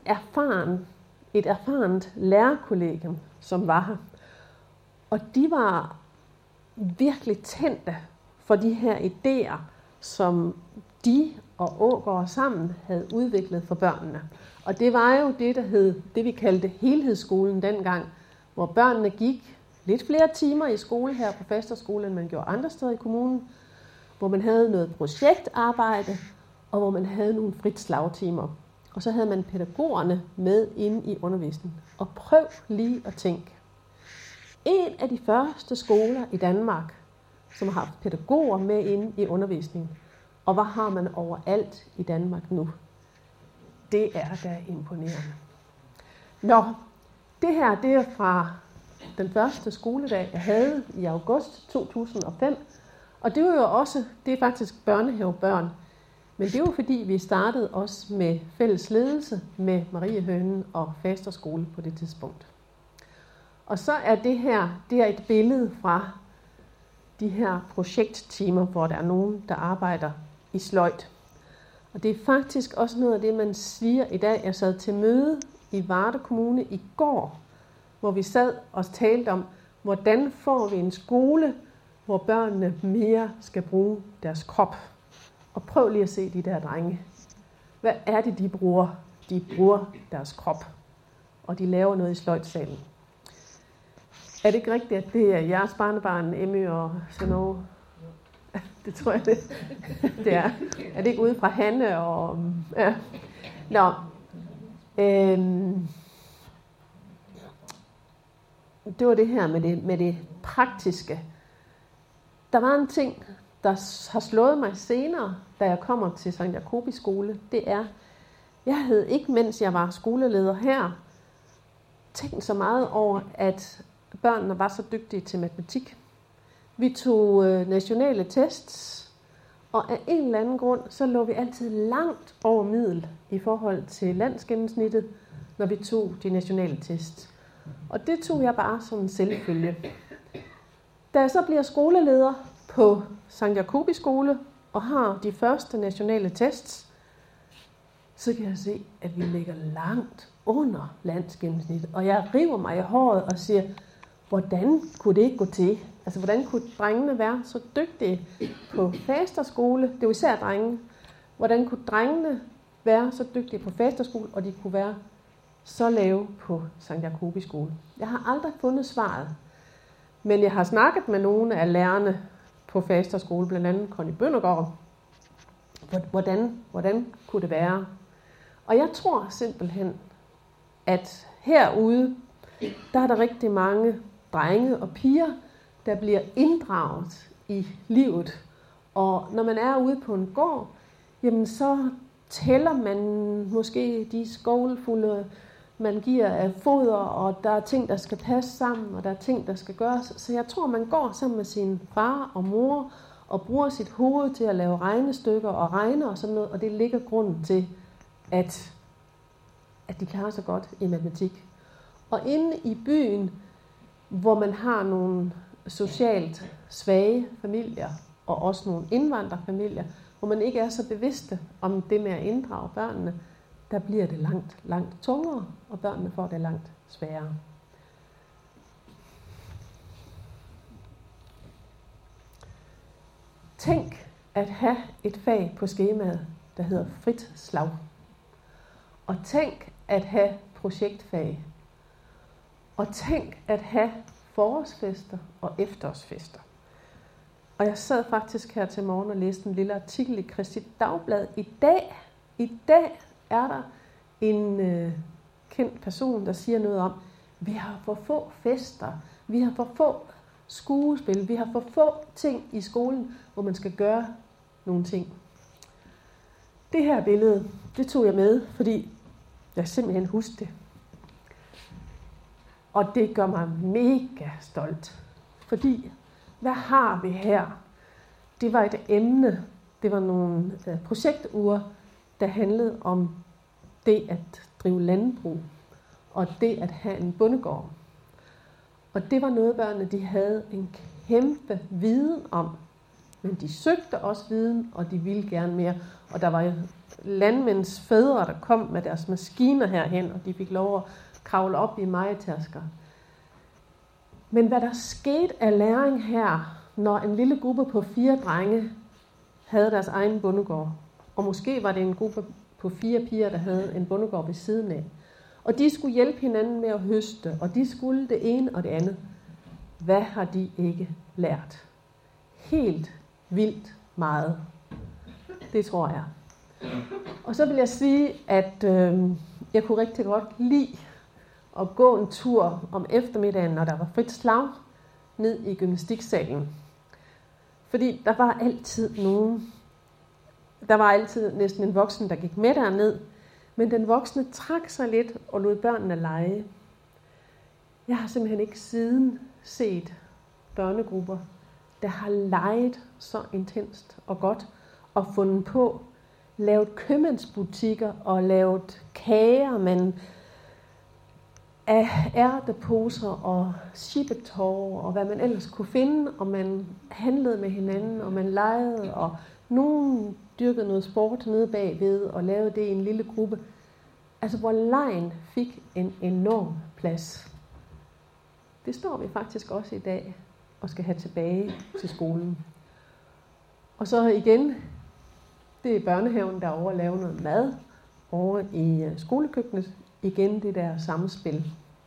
et erfarent lærerkollegium, som var her. Og de var virkelig tændte for de her idéer, som de og Aagaard sammen havde udviklet for børnene. Og det var jo det vi kaldte helhedsskolen dengang, hvor børnene gik lidt flere timer i skole her på Fasterskole, end man gjorde andre steder i kommunen, hvor man havde noget projektarbejde, og hvor man havde nogle frit slagtimer. Og så havde man pædagogerne med inde i undervisningen. Og prøv lige at tænke. En af de første skoler i Danmark, som har haft pædagoger med inde i undervisningen. Og hvad har man overalt i Danmark nu? Det er da imponerende. Nå, det her det er fra den første skoledag, jeg havde i august 2005. Og det var jo også, det er faktisk børnehavebørn. Men det var fordi, vi startede også med fælles ledelse med Mariehønen og Fasterskole på det tidspunkt. Og så er det her, det er et billede fra de her projekttimer, hvor der er nogen, der arbejder i sløjd. Og det er faktisk også noget af det, man siger i dag. Jeg sad til møde i Varde Kommune i går, hvor vi sad og talte om, hvordan får vi en skole, hvor børnene mere skal bruge deres krop. Og prøv lige at se de der drenge. Hvad er det, de bruger? De bruger deres krop. Og de laver noget i sløjdsalen. Er det ikke rigtigt, at det er jeres barnebarn, Emmy og Sanoo? Det tror jeg, det er. Er det ikke ude fra Hanne? Og, ja. Nå. Det var det her med det praktiske. Der var en ting, der har slået mig senere, da jeg kommer til Sankt Jacobis skole. Det er, jeg havde ikke, mens jeg var skoleleder her, tænkt så meget over, at børnene var så dygtige til matematik. Vi tog nationale tests, Og af en eller anden grund, så lå vi altid langt over middel i forhold til landsgennemsnittet, når vi tog de nationale test. Og det tog jeg bare som en selvfølge. Da jeg så bliver skoleleder på Sankt Jacobi skole og har de første nationale tests, så kan jeg se, at vi ligger langt under landsgennemsnittet. Og jeg river mig i håret og siger, hvordan kunne det ikke gå til? Altså, hvordan kunne drengene være så dygtige på fasterskole? Det er jo især drenge. Hvordan kunne drengene være så dygtige på fasterskole, og de kunne være så lave på Sankt Jacobi skole? Jeg har aldrig fundet svaret. Men jeg har snakket med nogle af lærerne på fasterskole, blandt andet Conny Bøndergaard. Hvordan kunne det være? Og jeg tror simpelthen, at herude, der er der rigtig mange drenge og piger, der bliver inddraget i livet. Og når man er ude på en gård, jamen så tæller man måske de skovlfulde, man giver af foder, og der er ting, der skal passe sammen, og der er ting, der skal gøres. Så jeg tror, man går sammen med sin far og mor, og bruger sit hoved til at lave regnestykker og regne og sådan noget, og det ligger grunden til, at de klarer sig godt i matematik. Og inde i byen, hvor man har nogle socialt svage familier, og også nogle indvandrerfamilier, hvor man ikke er så bevidste om det med at inddrage børnene, der bliver det langt, langt tungere, og børnene får det langt sværere. Tænk at have et fag på skemaet, der hedder frit slag. Og tænk at have projektfag. Og tænk at have forårsfester og efterårsfester. Og jeg sad faktisk her til morgen og læste en lille artikel i Kristi Dagblad. I dag er der en kendt person, der siger noget om, vi har for få fester, vi har for få skuespil, vi har for få ting i skolen, hvor man skal gøre nogle ting. Det her billede, det tog jeg med, fordi jeg simpelthen husker det. Og det gør mig mega stolt. Fordi, hvad har vi her? Det var et emne, det var nogle projektuger, der handlede om det at drive landbrug, og det at have en bondegård. Og det var noget, børnene de havde en kæmpe viden om. Men de søgte også viden, og de ville gerne mere. Og der var jo landmænds fædre, der kom med deres maskiner herhen, og de fik lov at kravle op i mejetærsker. Men hvad der skete af læring her, når en lille gruppe på 4 drenge havde deres egen bondegård, og måske var det en gruppe på 4 piger, der havde en bondegård ved siden af, og de skulle hjælpe hinanden med at høste, og de skulle det ene og det andet. Hvad har de ikke lært? Helt vildt meget. Det tror jeg. Og så vil jeg sige, at jeg kunne rigtig godt lide at gå en tur om eftermiddagen, når der var frit slag, ned i gymnastiksalen. Fordi der var altid nogen. Der var altid næsten en voksen, der gik med derned. Men den voksne trak sig lidt og lod børnene lege. Jeg har simpelthen ikke siden set børnegrupper, der har leget så intenst og godt og fundet på, lavet købmandsbutikker og lavet kager, men af ærteposer og chippetår og hvad man ellers kunne finde, og man handlede med hinanden, og man legede, og nogen dyrkede noget sport nede bagved og lavede det i en lille gruppe. Altså hvor legen fik en enorm plads. Det står vi faktisk også i dag og skal have tilbage til skolen. Og så igen, det er børnehaven derovre at lave noget mad. Over i skolekøkkenet, igen det der samspil.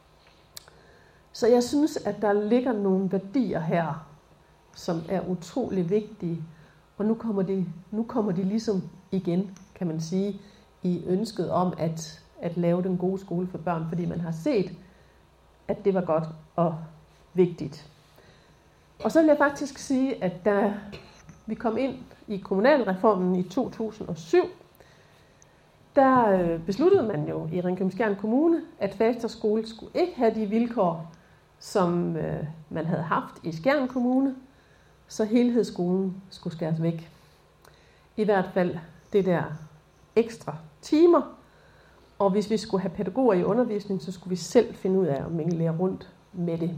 Så jeg synes, at der ligger nogle værdier her, som er utrolig vigtige. Og nu kommer de ligesom igen, kan man sige, i ønsket om at lave den gode skole for børn, fordi man har set, at det var godt og vigtigt. Og så vil jeg faktisk sige, at da vi kom ind i kommunalreformen i 2007, der besluttede man jo i Ringkøbing-Skjern Kommune, at fasterskole skulle ikke have de vilkår, som man havde haft i Skjern Kommune, så helhedsskolen skulle skæres væk. i hvert fald det der ekstra timer. Og hvis vi skulle have pædagoger i undervisning, så skulle vi selv finde ud af, om man kan lære rundt med det.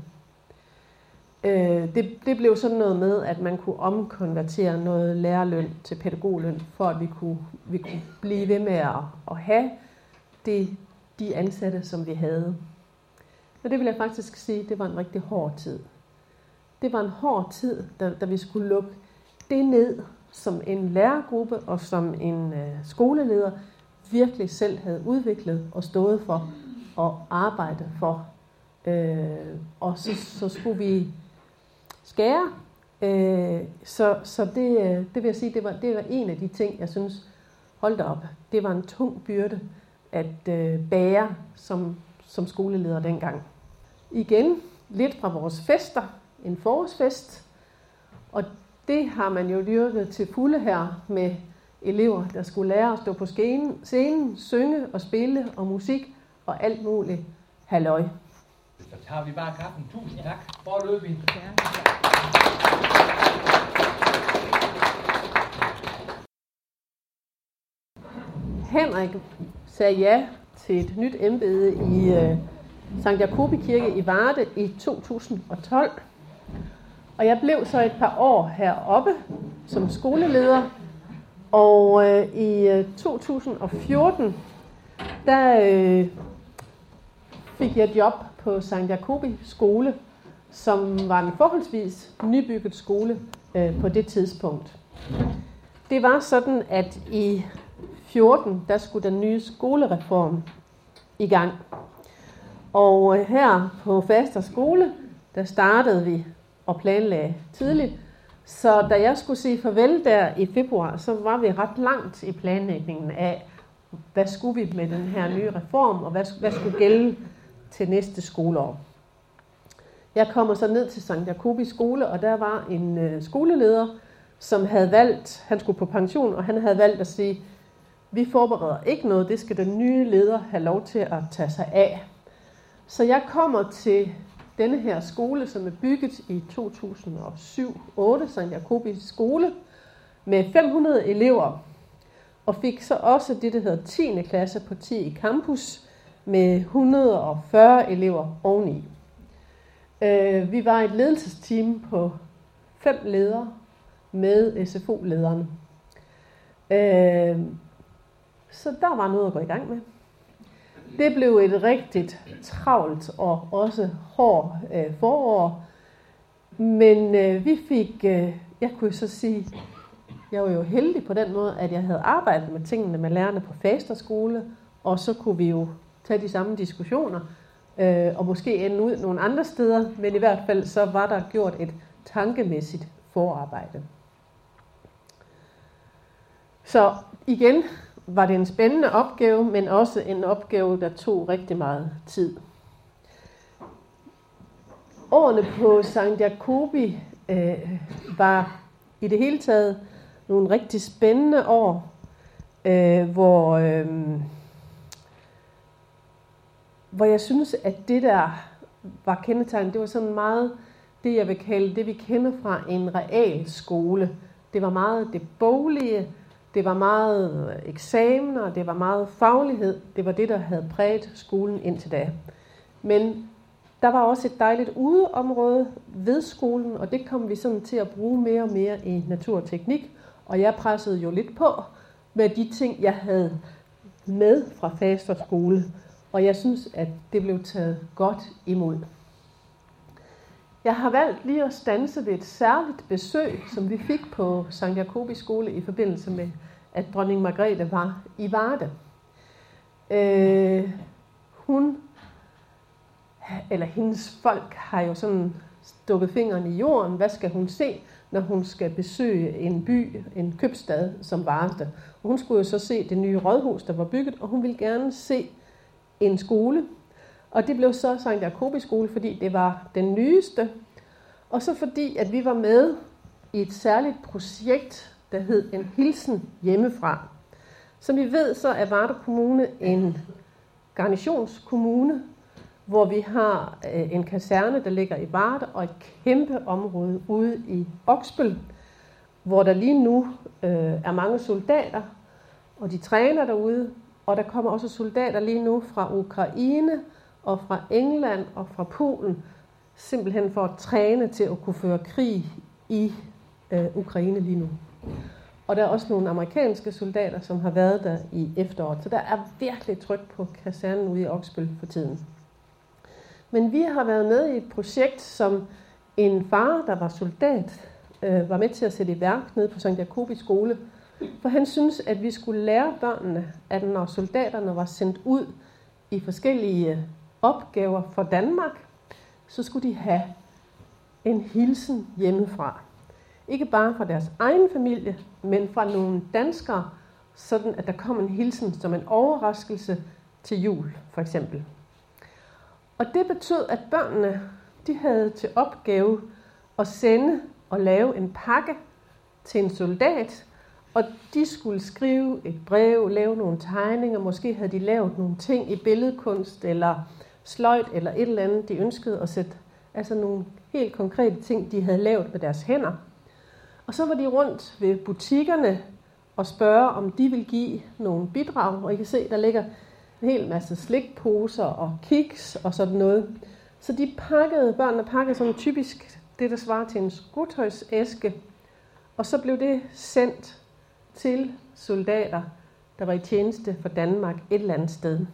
Det blev sådan noget med, at man kunne omkonvertere noget lærerløn til pædagogløn, for at vi kunne blive ved med at have de ansatte, som vi havde. Og det vil jeg faktisk sige, det var en rigtig hård tid. Det var en hård tid, da vi skulle lukke det ned, som en lærergruppe og som en skoleleder virkelig selv havde udviklet og stået for og arbejdet for. Og så skulle vi skære. Så det vil jeg sige, det var en af de ting, jeg synes, hold da op. Det var en tung byrde at bære som skoleleder dengang. Igen, lidt fra vores fester, en forårsfest, og det har man jo dyrket til fulde her med elever, der skulle lære at stå på scenen, synge og spille og musik og alt muligt halløj. Så tager vi bare kaffen. Tusind tak. Forløbig. Henrik sagde ja til et nyt embede i Sankt Jacobi Kirke i Varde i 2012. Og jeg blev så et par år heroppe som skoleleder. Og i 2014, der fik jeg job på Sankt Jacobi skole, som var en forholdsvis nybygget skole på det tidspunkt. Det var sådan, at i 14, der skulle den nye skolereform i gang. Og her på Faster skole, der startede vi og planlagde tidligt. Så da jeg skulle sige farvel der i februar, så var vi ret langt i planlægningen af, hvad skulle vi med den her nye reform, og hvad skulle gælde til næste skoleår. Jeg kommer så ned til Sankt Jacobi skole, og der var en skoleleder, som havde valgt, han skulle på pension, og han havde valgt at sige, vi forbereder ikke noget, det skal den nye leder have lov til at tage sig af. Så jeg kommer til denne her skole, som er bygget i 2007-8, Sankt Jacobi skole, med 500 elever, og fik så også det, der hedder 10. klasse på 10 campus, med 140 elever oveni. Vi var et ledelsesteam på 5 ledere med SFO-lederne. Så der var noget at gå i gang med. Det blev et rigtigt travlt og også hård forår. Men vi fik, jeg kunne så sige, jeg var jo heldig på den måde, at jeg havde arbejdet med tingene med lærerne på Faster skole, og så kunne vi jo tage de samme diskussioner, og måske ende ud nogle andre steder, men i hvert fald så var der gjort et tankemæssigt forarbejde. Så igen var det en spændende opgave, men også en opgave, der tog rigtig meget tid. Årene på Sankt Jacobi var i det hele taget nogle rigtig spændende år, hvor jeg synes, at det der var kendetegnet, det var sådan meget det, jeg vil kalde det, vi kender fra en realskole. Det var meget det boglige, det var meget eksamener, det var meget faglighed. Det var det, der havde præget skolen indtil da. Men der var også et dejligt udeområde ved skolen, og det kom vi sådan til at bruge mere og mere i natur og teknik. Og jeg pressede jo lidt på med de ting, jeg havde med fra Faster skole. Og jeg synes, at det blev taget godt imod. Jeg har valgt lige at standse ved et særligt besøg, som vi fik på Sankt Jacobi skole i forbindelse med, at dronning Margrethe var i Varde. Hendes folk har jo sådan stukket fingeren i jorden. Hvad skal hun se, når hun skal besøge en by, en købstad som Varde? Og hun skulle jo så se det nye rådhus, der var bygget, og hun ville gerne se en skole. Og det blev så Sankt Jacobi skole, fordi det var den nyeste. Og så fordi, at vi var med i et særligt projekt, der hed En hilsen hjemmefra. Som I ved, så er Varde Kommune en garnisonskommune, hvor vi har en kaserne, der ligger i Varde, og et kæmpe område ude i Oksbøl. hvor der lige nu er mange soldater, og de træner derude, og der kommer også soldater lige nu fra Ukraine og fra England og fra Polen, simpelthen for at træne til at kunne føre krig i Ukraine lige nu. Og der er også nogle amerikanske soldater, som har været der i efteråret. Så der er virkelig tryk på kasernen ude i Oksbøl for tiden. Men vi har været med i et projekt, som en far, der var soldat, var med til at sætte i værk nede på Sankt Jacobi skole. For han synes, at vi skulle lære børnene, at når soldaterne var sendt ud i forskellige opgaver for Danmark, så skulle de have en hilsen hjemmefra. Ikke bare fra deres egen familie, men fra nogle danskere, sådan at der kom en hilsen som en overraskelse til jul, for eksempel. Og det betød, at børnene de havde til opgave at sende og lave en pakke til en soldat, og de skulle skrive et brev, lave nogle tegninger, måske havde de lavet nogle ting i billedkunst eller sløjt eller et eller andet, de ønskede at sætte, altså nogle helt konkrete ting, de havde lavet med deres hænder. Og så var de rundt ved butikkerne og spørge, om de ville give nogle bidrag, og I kan se, der ligger en hel masse slikposer og kiks og sådan noget. Så børnene pakkede sådan typisk det, der svarer til en skotøjsæske, og så blev det sendt til soldater, der var i tjeneste for Danmark et eller andet sted.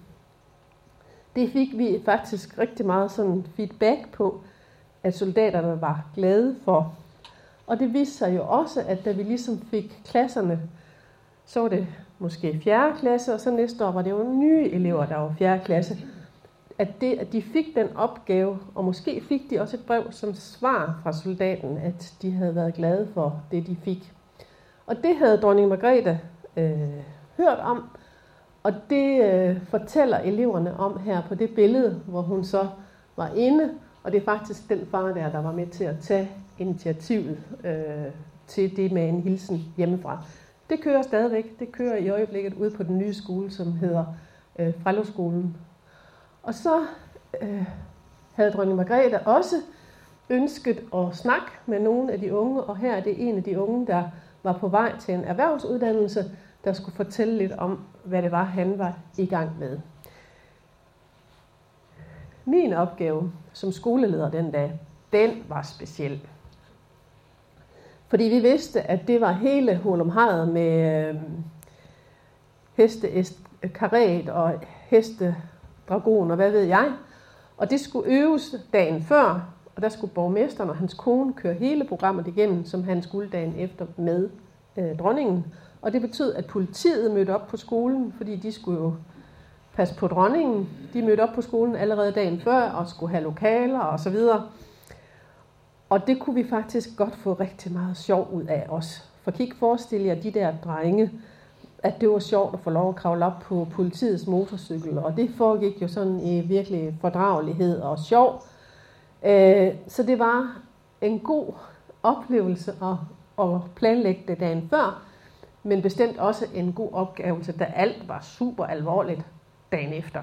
Det fik vi faktisk rigtig meget sådan feedback på, at soldaterne var glade for. Og det viste sig jo også, at da vi ligesom fik klasserne, så var det måske 4. klasse, og så næste år var det jo nye elever, der var 4. klasse, at de fik den opgave, og måske fik de også et brev som svar fra soldaten, at de havde været glade for det, de fik. Og det havde dronning Margrethe hørt om, og det fortæller eleverne om her på det billede, hvor hun så var inde, og det er faktisk den far der var med til at tage initiativet til det med en hilsen hjemmefra. Det kører stadigvæk. Det kører i øjeblikket ud på den nye skole, som hedder Frelloskolen. Og så havde dronning Margrethe også ønsket at snakke med nogle af de unge, og her er det en af de unge, der var på vej til en erhvervsuddannelse, der skulle fortælle lidt om, hvad det var, han var i gang med. Min opgave som skoleleder den dag, den var speciel. Fordi vi vidste, at det var hele hurlumhejet med hestekaret og hestedragon og hvad ved jeg. Og det skulle øves dagen før, og der skulle borgmesteren og hans kone køre hele programmet igennem, som han skulle dagen efter med dronningen. Og det betød, at politiet mødte op på skolen, fordi de skulle jo passe på dronningen. De mødte op på skolen allerede dagen før og skulle have lokaler og så videre. Og det kunne vi faktisk godt få rigtig meget sjov ud af os. For kan I ikke forestille jer de der drenge, at det var sjovt at få lov at kravle op på politiets motorcykel. Og det foregik jo sådan i virkelig fordragelighed og sjov. Så det var en god oplevelse at planlægge det dagen før, men bestemt også en god opgave, da alt var super alvorligt dagen efter.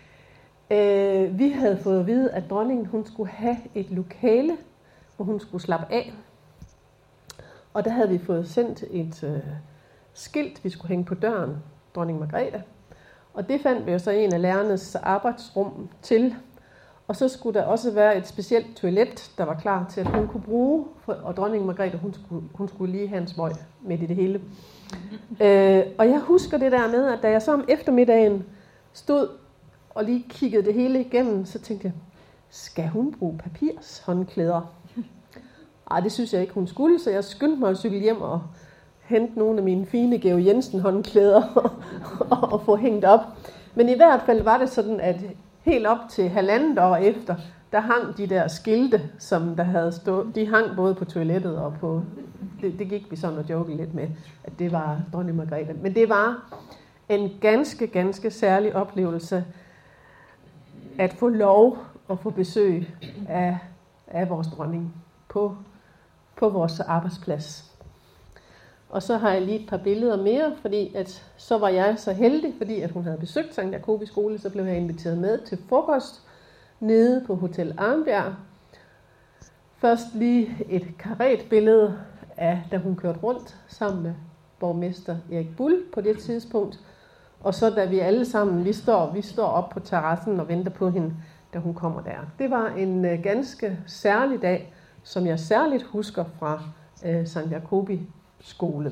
Vi havde fået at vide, at dronningen hun skulle have et lokale, hvor hun skulle slappe af. Og der havde vi fået sendt et skilt, vi skulle hænge på døren, dronning Margrethe. Og det fandt vi jo så en af lærernes arbejdsrum til. Og så skulle der også være et specielt toilet, der var klar til, at hun kunne bruge. Og dronning Margrethe, hun skulle lige have en smøg midt i det hele. Og jeg husker det der med, at da jeg så om eftermiddagen stod og lige kiggede det hele igennem, så tænkte jeg, skal hun bruge papirshåndklæder? Ej, det synes jeg ikke, hun skulle, så jeg skyndte mig at cykle hjem og hente nogle af mine fine Georg Jensen håndklæder og få hængt op. Men i hvert fald var det sådan, at helt op til 1,5 år efter, der hang de der skilte, som der havde stået. De hang både på toilettet og på... Det gik vi sådan og jokede lidt med, at det var dronning Margrethe. Men det var en ganske, ganske særlig oplevelse at få lov at få besøg af vores dronning på vores arbejdsplads. Og så har jeg lige et par billeder mere, fordi at så var jeg så heldig, fordi at hun havde besøgt Sankt Jacobi skole, så blev jeg inviteret med til frokost nede på Hotel Arnbjerg. Først lige et karetbillede af, da hun kørte rundt sammen med borgmester Erik Bull på det tidspunkt. Og så da vi alle sammen, vi står op på terrassen og venter på hende, da hun kommer der. Det var en ganske særlig dag, som jeg særligt husker fra Sankt Jacobi skole.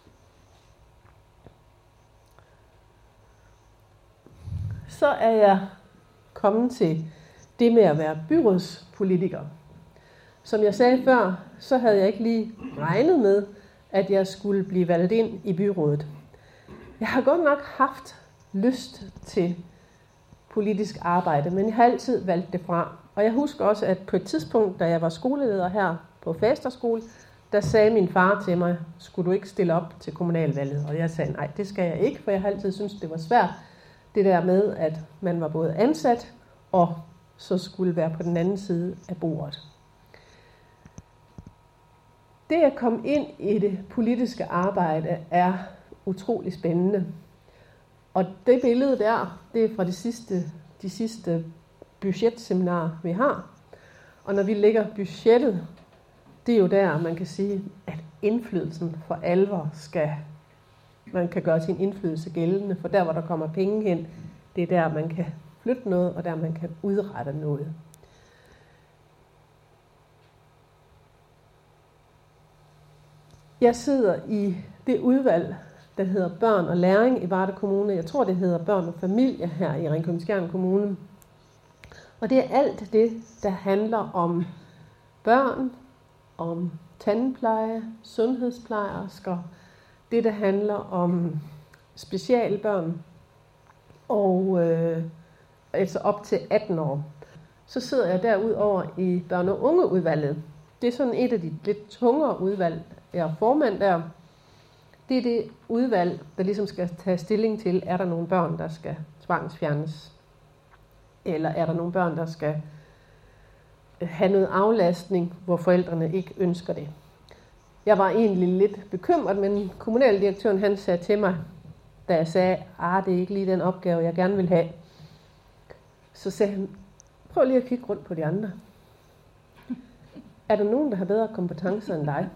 Så er jeg kommet til det med at være byrådspolitiker. Som jeg sagde før, så havde jeg ikke lige regnet med, at jeg skulle blive valgt ind i byrådet. Jeg har godt nok haft lyst til politisk arbejde, men jeg har altid valgt det fra. Og jeg husker også, at på et tidspunkt, da jeg var skoleleder her på Fasterskole, der sagde min far til mig, skulle du ikke stille op til kommunalvalget? Og jeg sagde, nej, det skal jeg ikke, for jeg har altid syntes, det var svært. Det der med, at man var både ansat og så skulle være på den anden side af bordet. Det at komme ind i det politiske arbejde er utrolig spændende. Og det billede der, det er fra de sidste budgetseminarer, vi har. Og når vi lægger budgettet, det er jo der, man kan sige, at indflydelsen for alvor man kan gøre sin indflydelse gældende. For der, hvor der kommer penge hen, det er der, man kan flytte noget, og der, man kan udrette noget. Jeg sidder i det udvalg, der hedder Børn og Læring i Varde Kommune. Jeg tror, det hedder Børn og Familie her i Ringkøbing-Skjern Kommune. Og det er alt det, der handler om børn, om tandpleje, sundhedsplejersker, det, der handler om specialbørn, og altså op til 18 år. Så sidder jeg derudover i børn- og ungeudvalget. Det er sådan et af de lidt tungere udvalg. Jeg er formand der. Det er det udvalg, der ligesom skal tage stilling til, er der nogle børn, der skal tvangsfjernes? Eller er der nogle børn, der skal have noget aflastning, hvor forældrene ikke ønsker det? Jeg var egentlig lidt bekymret, men kommunaldirektøren han sagde til mig, da jeg sagde, det er ikke lige den opgave, jeg gerne vil have. Så sagde han, prøv lige at kigge rundt på de andre. Er der nogen, der har bedre kompetencer end dig?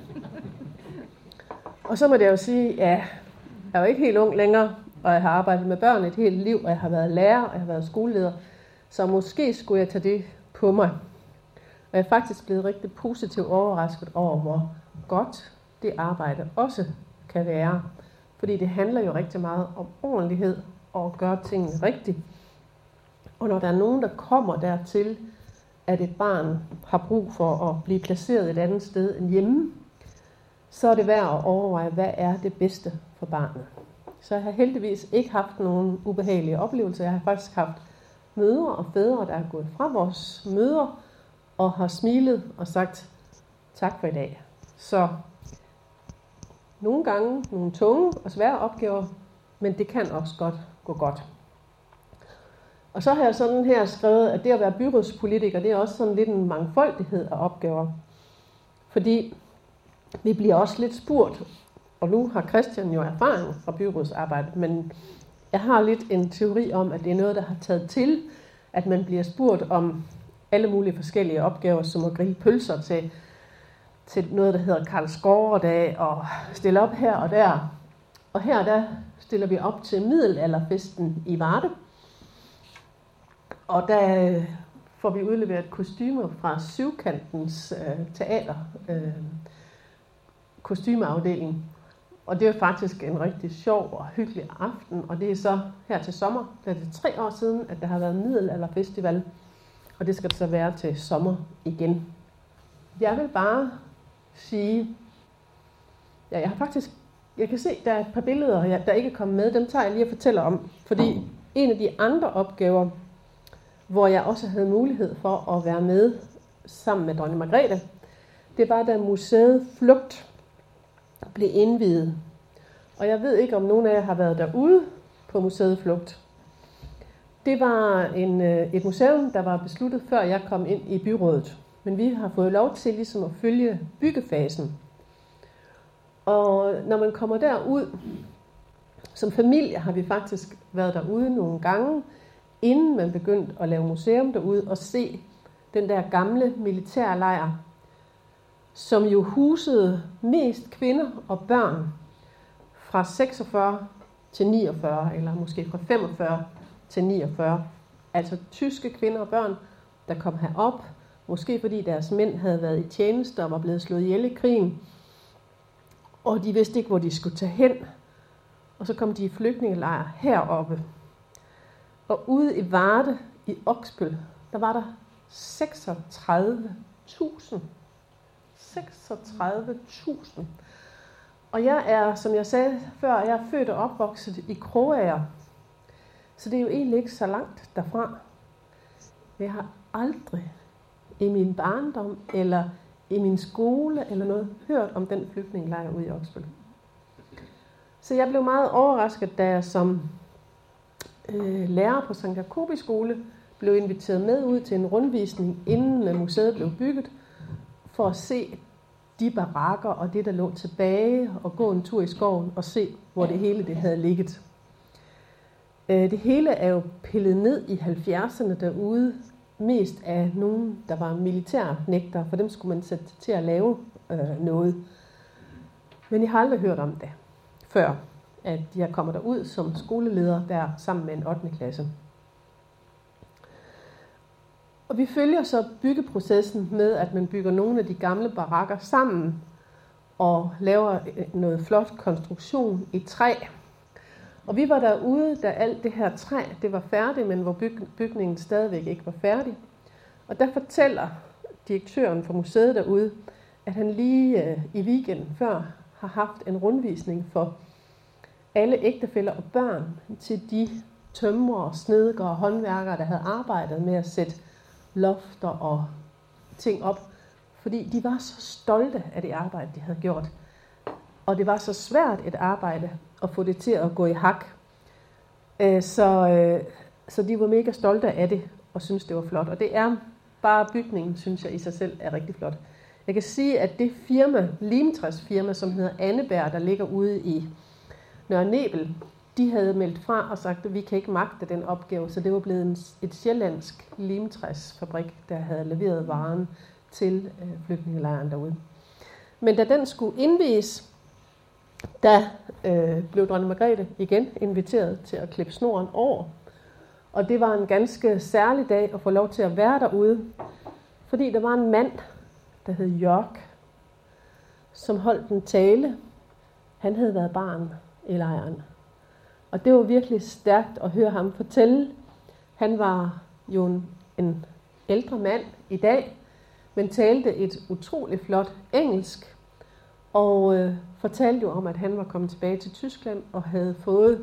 Og så må jeg jo sige, ja, jeg er jo ikke helt ung længere, og jeg har arbejdet med børn et helt liv, og jeg har været lærer, og jeg har været skoleleder. Så måske skulle jeg tage det på mig. Og jeg er faktisk blevet rigtig positivt overrasket over, hvor godt det arbejde også kan være. Fordi det handler jo rigtig meget om ordentlighed og at gøre tingene rigtigt. Og når der er nogen, der kommer dertil, at et barn har brug for at blive placeret et andet sted end hjemme, så er det værd at overveje, hvad er det bedste for barnet. Så jeg har heldigvis ikke haft nogen ubehagelige oplevelser. Jeg har faktisk haft mødre og fædre, der er gået fra vores møder og har smilet og sagt tak for i dag. Så nogle gange nogle tunge og svære opgaver, men det kan også godt gå godt. Og så har jeg sådan her skrevet, at det at være byrådspolitiker, det er også sådan lidt en mangfoldighed af opgaver. Fordi vi bliver også lidt spurgt, og nu har Christian jo erfaring fra byrådsarbejdet, men jeg har lidt en teori om, at det er noget, der har taget til, at man bliver spurgt om alle mulige forskellige opgaver, som at grille pølser til noget, der hedder Karlsgårdedag, og stille op her og der. Og her der stiller vi op til middelalderfesten i Varde. Og der får vi udleveret kostymer fra Syvkantens teater, kostymeafdeling. Og det er faktisk en rigtig sjov og hyggelig aften, og det er så her til sommer, det er 3 år siden, at der har været middelalderfestival, og det skal så være til sommer igen. Jeg vil bare sige, ja, jeg kan se, der er et par billeder, der ikke er kommet med, dem tager jeg lige og fortæller om, fordi en af de andre opgaver, hvor jeg også havde mulighed for at være med sammen med dronning Margrethe, det var, da museet Flugt blev indviet. Og jeg ved ikke, om nogen af jer har været derude på museet Flugt. Det var et museum, der var besluttet, før jeg kom ind i byrådet. Men vi har fået lov til ligesom at følge byggefasen. Og når man kommer derud, som familie har vi faktisk været derude nogle gange, inden man begyndte at lave museum derude og se den der gamle militærlejr. som jo husede mest kvinder og børn fra 46 til 49, eller måske fra 45 til 49. Altså tyske kvinder og børn, der kom herop, måske fordi deres mænd havde været i tjeneste og var blevet slået ihjel i krigen, og de vidste ikke, hvor de skulle tage hen. Og så kom de i flygtningelejr heroppe. Og ude i Varde, i Oksbøl, der var der 36.000. 36.000. Og jeg er, som jeg sagde før, jeg er født og opvokset i Krogager. Så det er jo egentlig ikke så langt derfra. Jeg har aldrig i min barndom, eller i min skole, eller noget, hørt om den flygtningelejr ude i Oksbøl. Så jeg blev meget overrasket, da jeg som lærer på Sankt Jacobi skole blev inviteret med ud til en rundvisning, inden museet blev bygget, for at se de barakker og det, der lå tilbage, og gå en tur i skoven og se, hvor det hele det havde ligget. Det hele er jo pillet ned i 70'erne derude, mest af nogen, der var militærnægtere, for dem skulle man sætte til at lave noget. Men jeg har aldrig hørt om det, før at jeg kommer derud som skoleleder der sammen med en 8. klasse. Og vi følger så byggeprocessen med, at man bygger nogle af de gamle barakker sammen og laver noget flot konstruktion i træ. Og vi var derude, da alt det her træ det var færdigt, men hvor bygningen stadigvæk ikke var færdig. Og der fortæller direktøren for museet derude, at han lige i weekenden før har haft en rundvisning for alle ægtefæller og børn til de tømrere, snedkere og håndværkere, der havde arbejdet med at sætte lofter og ting op. Fordi de var så stolte af det arbejde, de havde gjort. Og det var så svært et arbejde at få det til at gå i hak. Så de var mega stolte af det og syntes, det var flot. Og det er bare bygningen, synes jeg i sig selv er rigtig flot. Jeg kan sige, at det firma, limtræsfirma, som hedder Anneberg, der ligger ude i Nørre Nebel, de havde meldt fra og sagt, at vi kan ikke magte den opgave, så det var blevet et sjællandsk limtræsfabrik, der havde leveret varen til flygtningelejren derude. Men da den skulle indvies, der blev dronning Margrethe igen inviteret til at klippe snoren over. Og det var en ganske særlig dag at få lov til at være derude, fordi der var en mand, der hed Jørg, som holdt en tale. Han havde været barn i lejren. Og det var virkelig stærkt at høre ham fortælle. Han var jo en ældre mand i dag, men talte et utroligt flot engelsk. Og fortalte jo om, at han var kommet tilbage til Tyskland og havde fået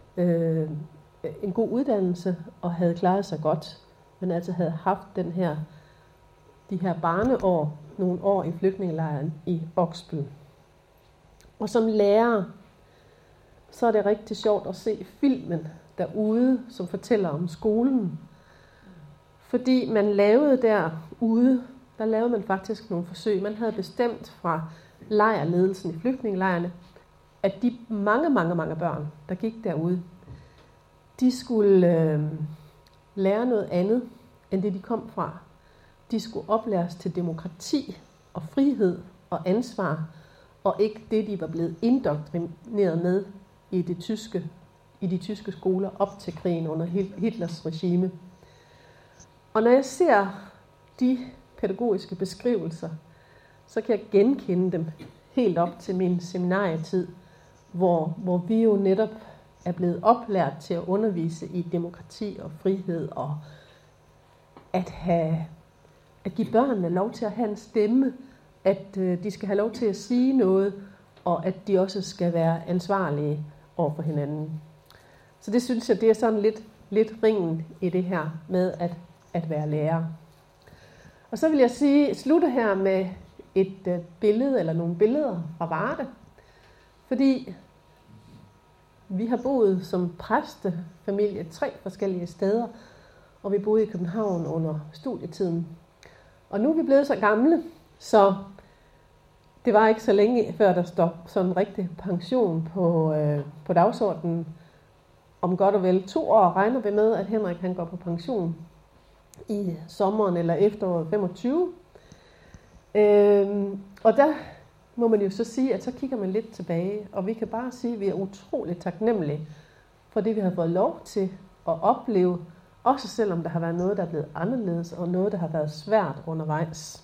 en god uddannelse og havde klaret sig godt. Men altså havde haft de her barneår, nogle år i flygtningelejren i Oksbøl. Og som lærer, så er det rigtig sjovt at se filmen derude, som fortæller om skolen. Fordi man lavede derude, der lavede man faktisk nogle forsøg. Man havde bestemt fra lejrledelsen i flygtningelejrene, at de mange børn, der gik derude, de skulle lære noget andet, end det de kom fra. De skulle oplæres til demokrati og frihed og ansvar, og ikke det, de var blevet indoktrineret med i de tyske skoler op til krigen under Hitlers regime. Og når jeg ser de pædagogiske beskrivelser, så kan jeg genkende dem helt op til min seminarietid, hvor vi jo netop er blevet oplært til at undervise i demokrati og frihed, og at give børnene lov til at have en stemme, at de skal have lov til at sige noget, og at de også skal være ansvarlige over for hinanden. Så det synes jeg, det er sådan lidt ringen i det her med at være lærer. Og så vil jeg slutte her med et billede, eller nogle billeder fra Varde. Fordi vi har boet som præstefamilie 3 forskellige steder, og vi boede i København under studietiden. Og nu er vi blevet så gamle, så det var ikke så længe før der står sådan en rigtig pension på dagsordenen. Om godt og vel 2 år regner vi med, at Henrik han går på pension i sommeren eller efteråret 25. Og der må man jo så sige, at så kigger man lidt tilbage, og vi kan bare sige, at vi er utroligt taknemmelige for det, vi har fået lov til at opleve, også selvom der har været noget, der er blevet anderledes, og noget, der har været svært undervejs.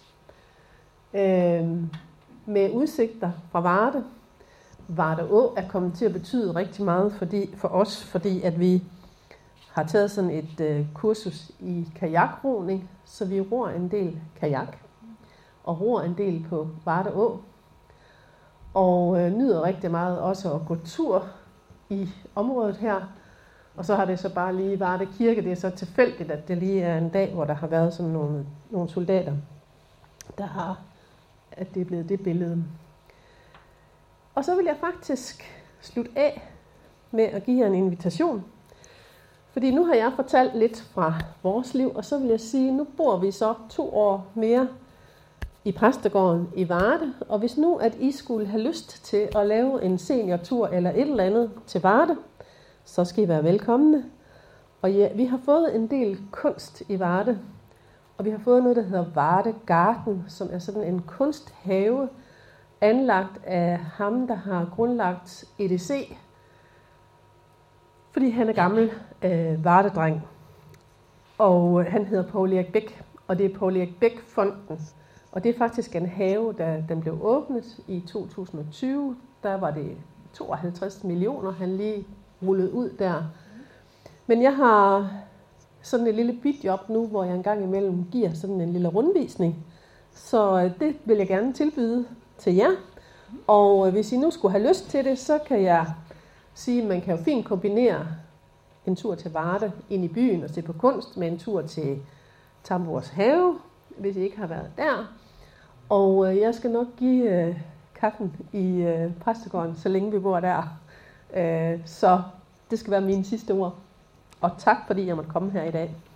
Med udsigter fra Varde. Varde Å er kommet til at betyde rigtig meget for os, fordi at vi har taget sådan et kursus i kajakroning, så vi ror en del kajak, og ror en del på Varde Å, og nyder rigtig meget også at gå tur i området her. Og så har det så bare lige Varde Kirke, det er så tilfældigt, at det lige er en dag, hvor der har været sådan nogle soldater, der har, at det er blevet det billede. Og så vil jeg faktisk slutte af med at give jer en invitation. Fordi nu har jeg fortalt lidt fra vores liv, og så vil jeg sige, nu bor vi så 2 år mere i præstegården i Varde. Og hvis nu, at I skulle have lyst til at lave en seniortur eller et eller andet til Varde, så skal I være velkomne. Og ja, vi har fået en del kunst i Varde, og vi har fået noget, der hedder Varde Garden, som er sådan en kunsthave, anlagt af ham, der har grundlagt EDC, fordi han er gammel Varde-dreng. Og han hedder Poul Erik Bæk, og det er Poul Erik Bæk-fonden. Og det er faktisk en have, da den blev åbnet i 2020. Der var det 52 millioner, han lige rullede ud der. Men jeg har sådan et lille bitjob nu, hvor jeg engang imellem giver sådan en lille rundvisning. Så det vil jeg gerne tilbyde til jer. Og hvis I nu skulle have lyst til det, så kan jeg sige, at man kan jo fint kombinere en tur til Varde ind i byen og se på kunst med en tur til Tamborgs have, hvis I ikke har været der. Og jeg skal nok give kaffen i præstegården, så længe vi bor der. Så det skal være mine sidste ord. Og tak fordi jeg måtte komme her i dag.